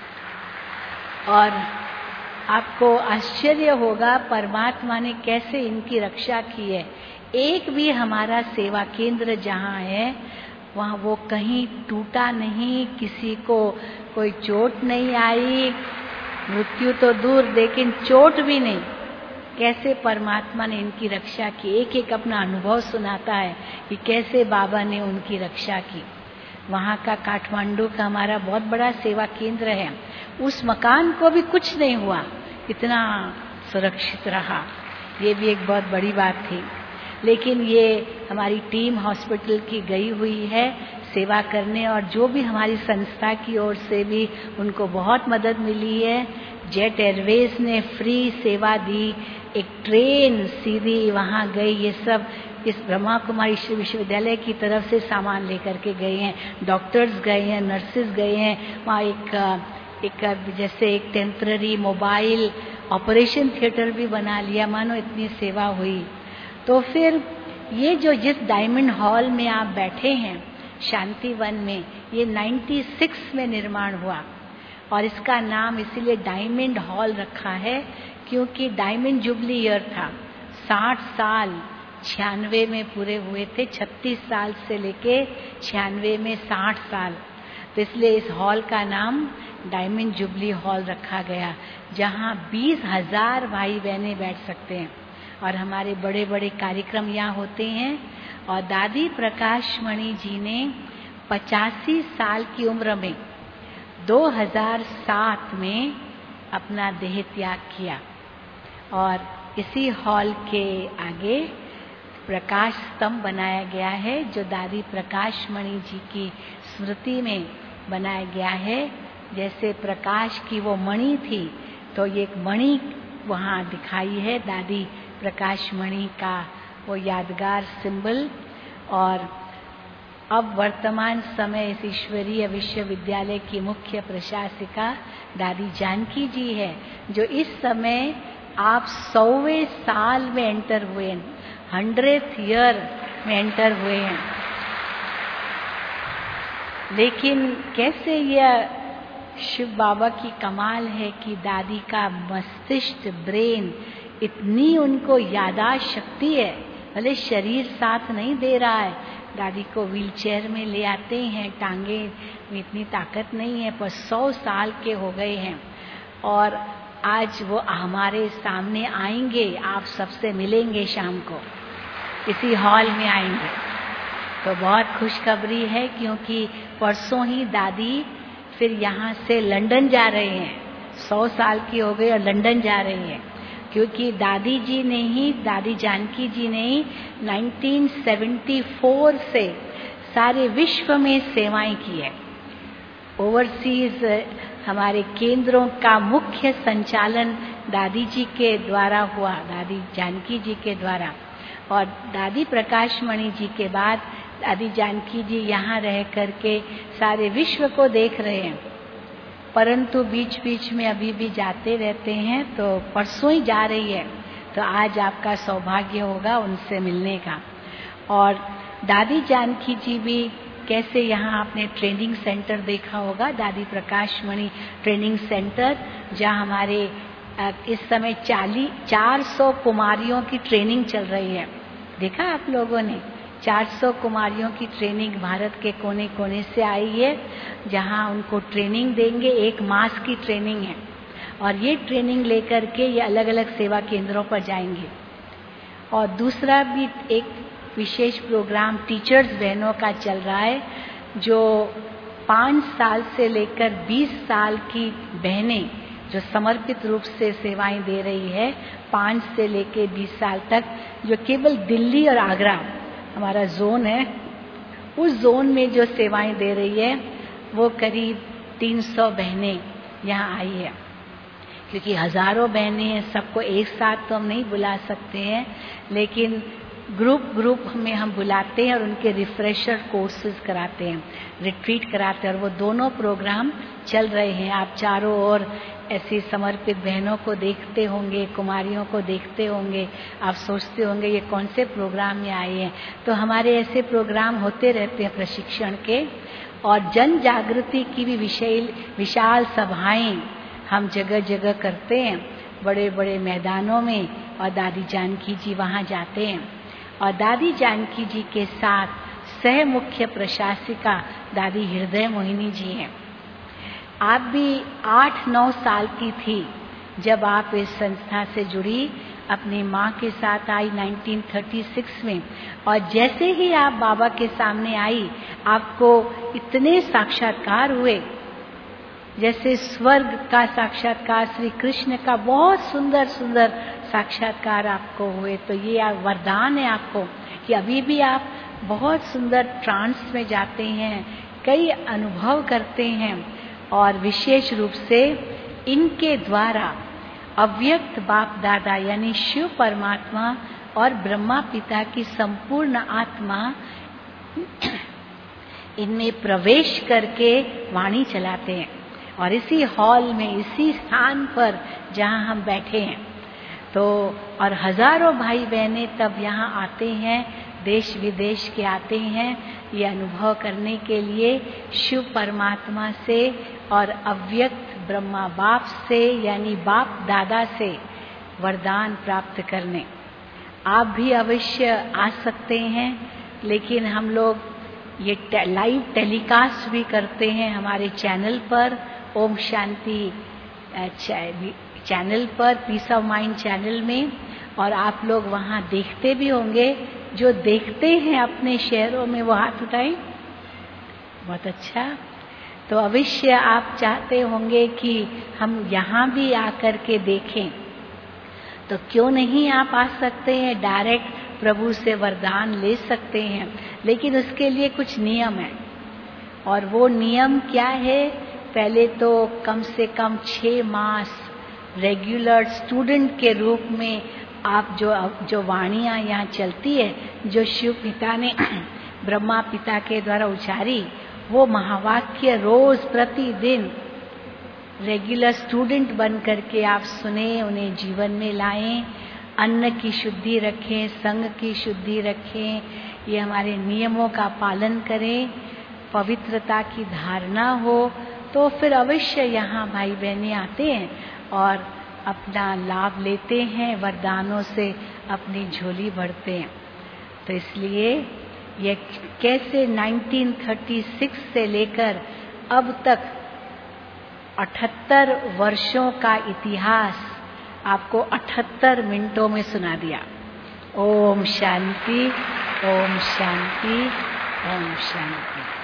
और आपको आश्चर्य होगा परमात्मा ने कैसे इनकी रक्षा की है। एक भी हमारा सेवा केंद्र जहाँ है वहाँ वो कहीं टूटा नहीं, किसी को कोई चोट नहीं आई, मृत्यु तो दूर, लेकिन चोट भी नहीं। कैसे परमात्मा ने इनकी रक्षा की। एक एक अपना अनुभव सुनाता है कि कैसे बाबा ने उनकी रक्षा की। वहाँ का काठमांडू का हमारा बहुत बड़ा सेवा केंद्र है, उस मकान को भी कुछ नहीं हुआ, इतना सुरक्षित रहा। ये भी एक बहुत बड़ी बात थी। लेकिन ये हमारी टीम हॉस्पिटल की गई हुई है सेवा करने, और जो भी हमारी संस्था की ओर से भी उनको बहुत मदद मिली है। जेट एयरवेज ने फ्री सेवा दी, एक ट्रेन सीधी वहाँ गई, ये सब इस ब्रह्मा कुमारी विश्वविद्यालय की तरफ से सामान लेकर के गए हैं। डॉक्टर्स गए हैं, नर्सेज गए हैं। वहाँ एक एक जैसे एक टेम्पररी मोबाइल ऑपरेशन थिएटर भी बना लिया, मानो इतनी सेवा हुई। तो फिर ये जो जिस डायमंड हॉल में आप बैठे हैं शांतिवन में, ये छियानवे में निर्माण हुआ, और इसका नाम इसीलिए डायमंड हॉल रखा है क्योंकि डायमंड जुबली ईयर था। साठ साल छियानवे में पूरे हुए थे, छत्तीस साल से लेके छियानवे में साठ साल, तो इसलिए इस हॉल का नाम डायमंड जुबली हॉल रखा गया, जहाँ बीस हजार भाई बहनें बैठ सकते हैं और हमारे बड़े बड़े कार्यक्रम यहाँ होते हैं। और दादी प्रकाश मणि जी ने पचासी साल की उम्र में दो हज़ार सात में अपना देह त्याग किया, और इसी हॉल के आगे प्रकाश स्तंभ बनाया गया है जो दादी प्रकाश मणि जी की स्मृति में बनाया गया है। जैसे प्रकाश की वो मणि थी, तो ये एक मणि वहाँ दिखाई है, दादी प्रकाश मणि का वो यादगार सिंबल। और अब वर्तमान समय इस ईश्वरीय विश्वविद्यालय की मुख्य प्रशासिका दादी जानकी जी है, जो इस समय आप सौवें साल में एंटर हुए हैं, हंड्रेड ईयर में एंटर हुए हैं। लेकिन कैसे यह शिव बाबा की कमाल है कि दादी का मस्तिष्क, ब्रेन, इतनी उनको यादाश्त शक्ति है, भले शरीर साथ नहीं दे रहा है, दादी को व्हीलचेयर में ले आते हैं, टांगे में इतनी ताकत नहीं है, पर सौ साल के हो गए हैं और आज वो हमारे सामने आएंगे, आप सबसे मिलेंगे, शाम को इसी हॉल में आएंगे। तो बहुत खुशखबरी है क्योंकि परसों ही दादी फिर यहाँ से लंदन जा रहे हैं, सौ साल की हो गई और लंदन जा रही है, क्योंकि दादी जी ने ही, दादी जानकी जी ने ही उन्नीस सौ चौहत्तर से सारे विश्व में सेवाएं की है। ओवरसीज हमारे केंद्रों का मुख्य संचालन दादी जी के द्वारा हुआ, दादी जानकी जी के द्वारा। और दादी प्रकाश मणि जी के बाद दादी जानकी जी यहाँ रह करके सारे विश्व को देख रहे हैं, परंतु बीच बीच में अभी भी जाते रहते हैं। तो परसों ही जा रही है, तो आज आपका सौभाग्य होगा उनसे मिलने का। और दादी जानकी जी भी कैसे, यहाँ आपने ट्रेनिंग सेंटर देखा होगा, दादी प्रकाश मणि ट्रेनिंग सेंटर, जहाँ हमारे इस समय चालीस चार सौ कुमारियों की ट्रेनिंग चल रही है। देखा आप लोगों ने, चार सौ कुमारियों की ट्रेनिंग भारत के कोने कोने से आई है, जहाँ उनको ट्रेनिंग देंगे। एक मास की ट्रेनिंग है और ये ट्रेनिंग लेकर के ये अलग अलग सेवा केंद्रों पर जाएंगे। और दूसरा भी एक विशेष प्रोग्राम टीचर्स बहनों का चल रहा है, जो पाँच साल से लेकर बीस साल की बहनें जो समर्पित रूप से सेवाएं दे रही है, पाँच से लेकर बीस साल तक, जो केवल दिल्ली और आगरा हमारा जोन है, उस जोन में जो सेवाएं दे रही है, वो करीब तीन सौ बहनें यहाँ आई है। क्योंकि हजारों बहनें हैं, सबको एक साथ तो हम नहीं बुला सकते हैं, लेकिन ग्रुप ग्रुप में हम बुलाते हैं और उनके रिफ्रेशर कोर्सेज कराते हैं, रिट्रीट कराते हैं, और वो दोनों प्रोग्राम चल रहे हैं। आप चारों ओर ऐसी समर्पित बहनों को देखते होंगे, कुमारियों को देखते होंगे, आप सोचते होंगे ये कौन से प्रोग्राम में आए हैं। तो हमारे ऐसे प्रोग्राम होते रहते हैं प्रशिक्षण के, और जन जागृति की भी विशेष विशाल सभाएं हम जगह जगह करते हैं, बड़े बड़े मैदानों में, और दादी जानकी जी वहाँ जाते हैं। और दादी जानकी जी के साथ सह मुख्य प्रशासिका दादी हृदय मोहिनी जी हैं। आप भी आठ नौ साल की थी जब आप इस संस्था से जुड़ी, अपनी माँ के साथ आई नाइनटीन थर्टी सिक्स में, और जैसे ही आप बाबा के सामने आई आपको इतने साक्षात्कार हुए, जैसे स्वर्ग का साक्षात्कार, श्री कृष्ण का बहुत सुंदर सुंदर साक्षात्कार आपको हुए। तो ये वरदान है आपको कि अभी भी आप बहुत सुंदर ट्रांस में जाते हैं, कई अनुभव करते हैं, और विशेष रूप से इनके द्वारा अव्यक्त बाप दादा यानी शिव परमात्मा और ब्रह्मा पिता की संपूर्ण आत्मा इनमें प्रवेश करके वाणी चलाते हैं। और इसी हॉल में, इसी स्थान पर जहाँ हम बैठे हैं, तो और हजारों भाई बहनें तब यहाँ आते हैं, देश विदेश के आते हैं ये अनुभव करने के लिए शिव परमात्मा से और अव्यक्त ब्रह्मा बाप से यानी बाप दादा से वरदान प्राप्त करने। आप भी अवश्य आ सकते हैं, लेकिन हम लोग ये टे, लाइव टेलीकास्ट भी करते हैं हमारे चैनल पर, ओम शांति चैनल पर, पीस ऑफ माइंड चैनल में, और आप लोग वहाँ देखते भी होंगे। जो देखते हैं अपने शहरों में वो हाथ उठाएं। बहुत अच्छा। तो अवश्य आप चाहते होंगे कि हम यहाँ भी आकर के देखें, तो क्यों नहीं आप आ सकते हैं, डायरेक्ट प्रभु से वरदान ले सकते हैं। लेकिन उसके लिए कुछ नियम है, और वो नियम क्या है? पहले तो कम से कम छः मास रेगुलर स्टूडेंट के रूप में आप जो जो वाणियाँ यहाँ चलती है, जो शिव पिता ने ब्रह्मा पिता के द्वारा उचारी, वो महावाक्य रोज प्रतिदिन रेगुलर स्टूडेंट बन करके आप सुने, उन्हें जीवन में लाएं, अन्न की शुद्धि रखें, संग की शुद्धि रखें, ये हमारे नियमों का पालन करें, पवित्रता की धारणा हो, तो फिर अवश्य यहाँ भाई बहनें आते हैं और अपना लाभ लेते हैं, वरदानों से अपनी झोली भरते हैं। तो इसलिए ये कैसे नाइनटीन थर्टी सिक्स से लेकर अब तक अठहत्तर वर्षों का इतिहास आपको अठहत्तर मिनटों में सुना दिया। ओम शांति, ओम शांति, ओम शांति।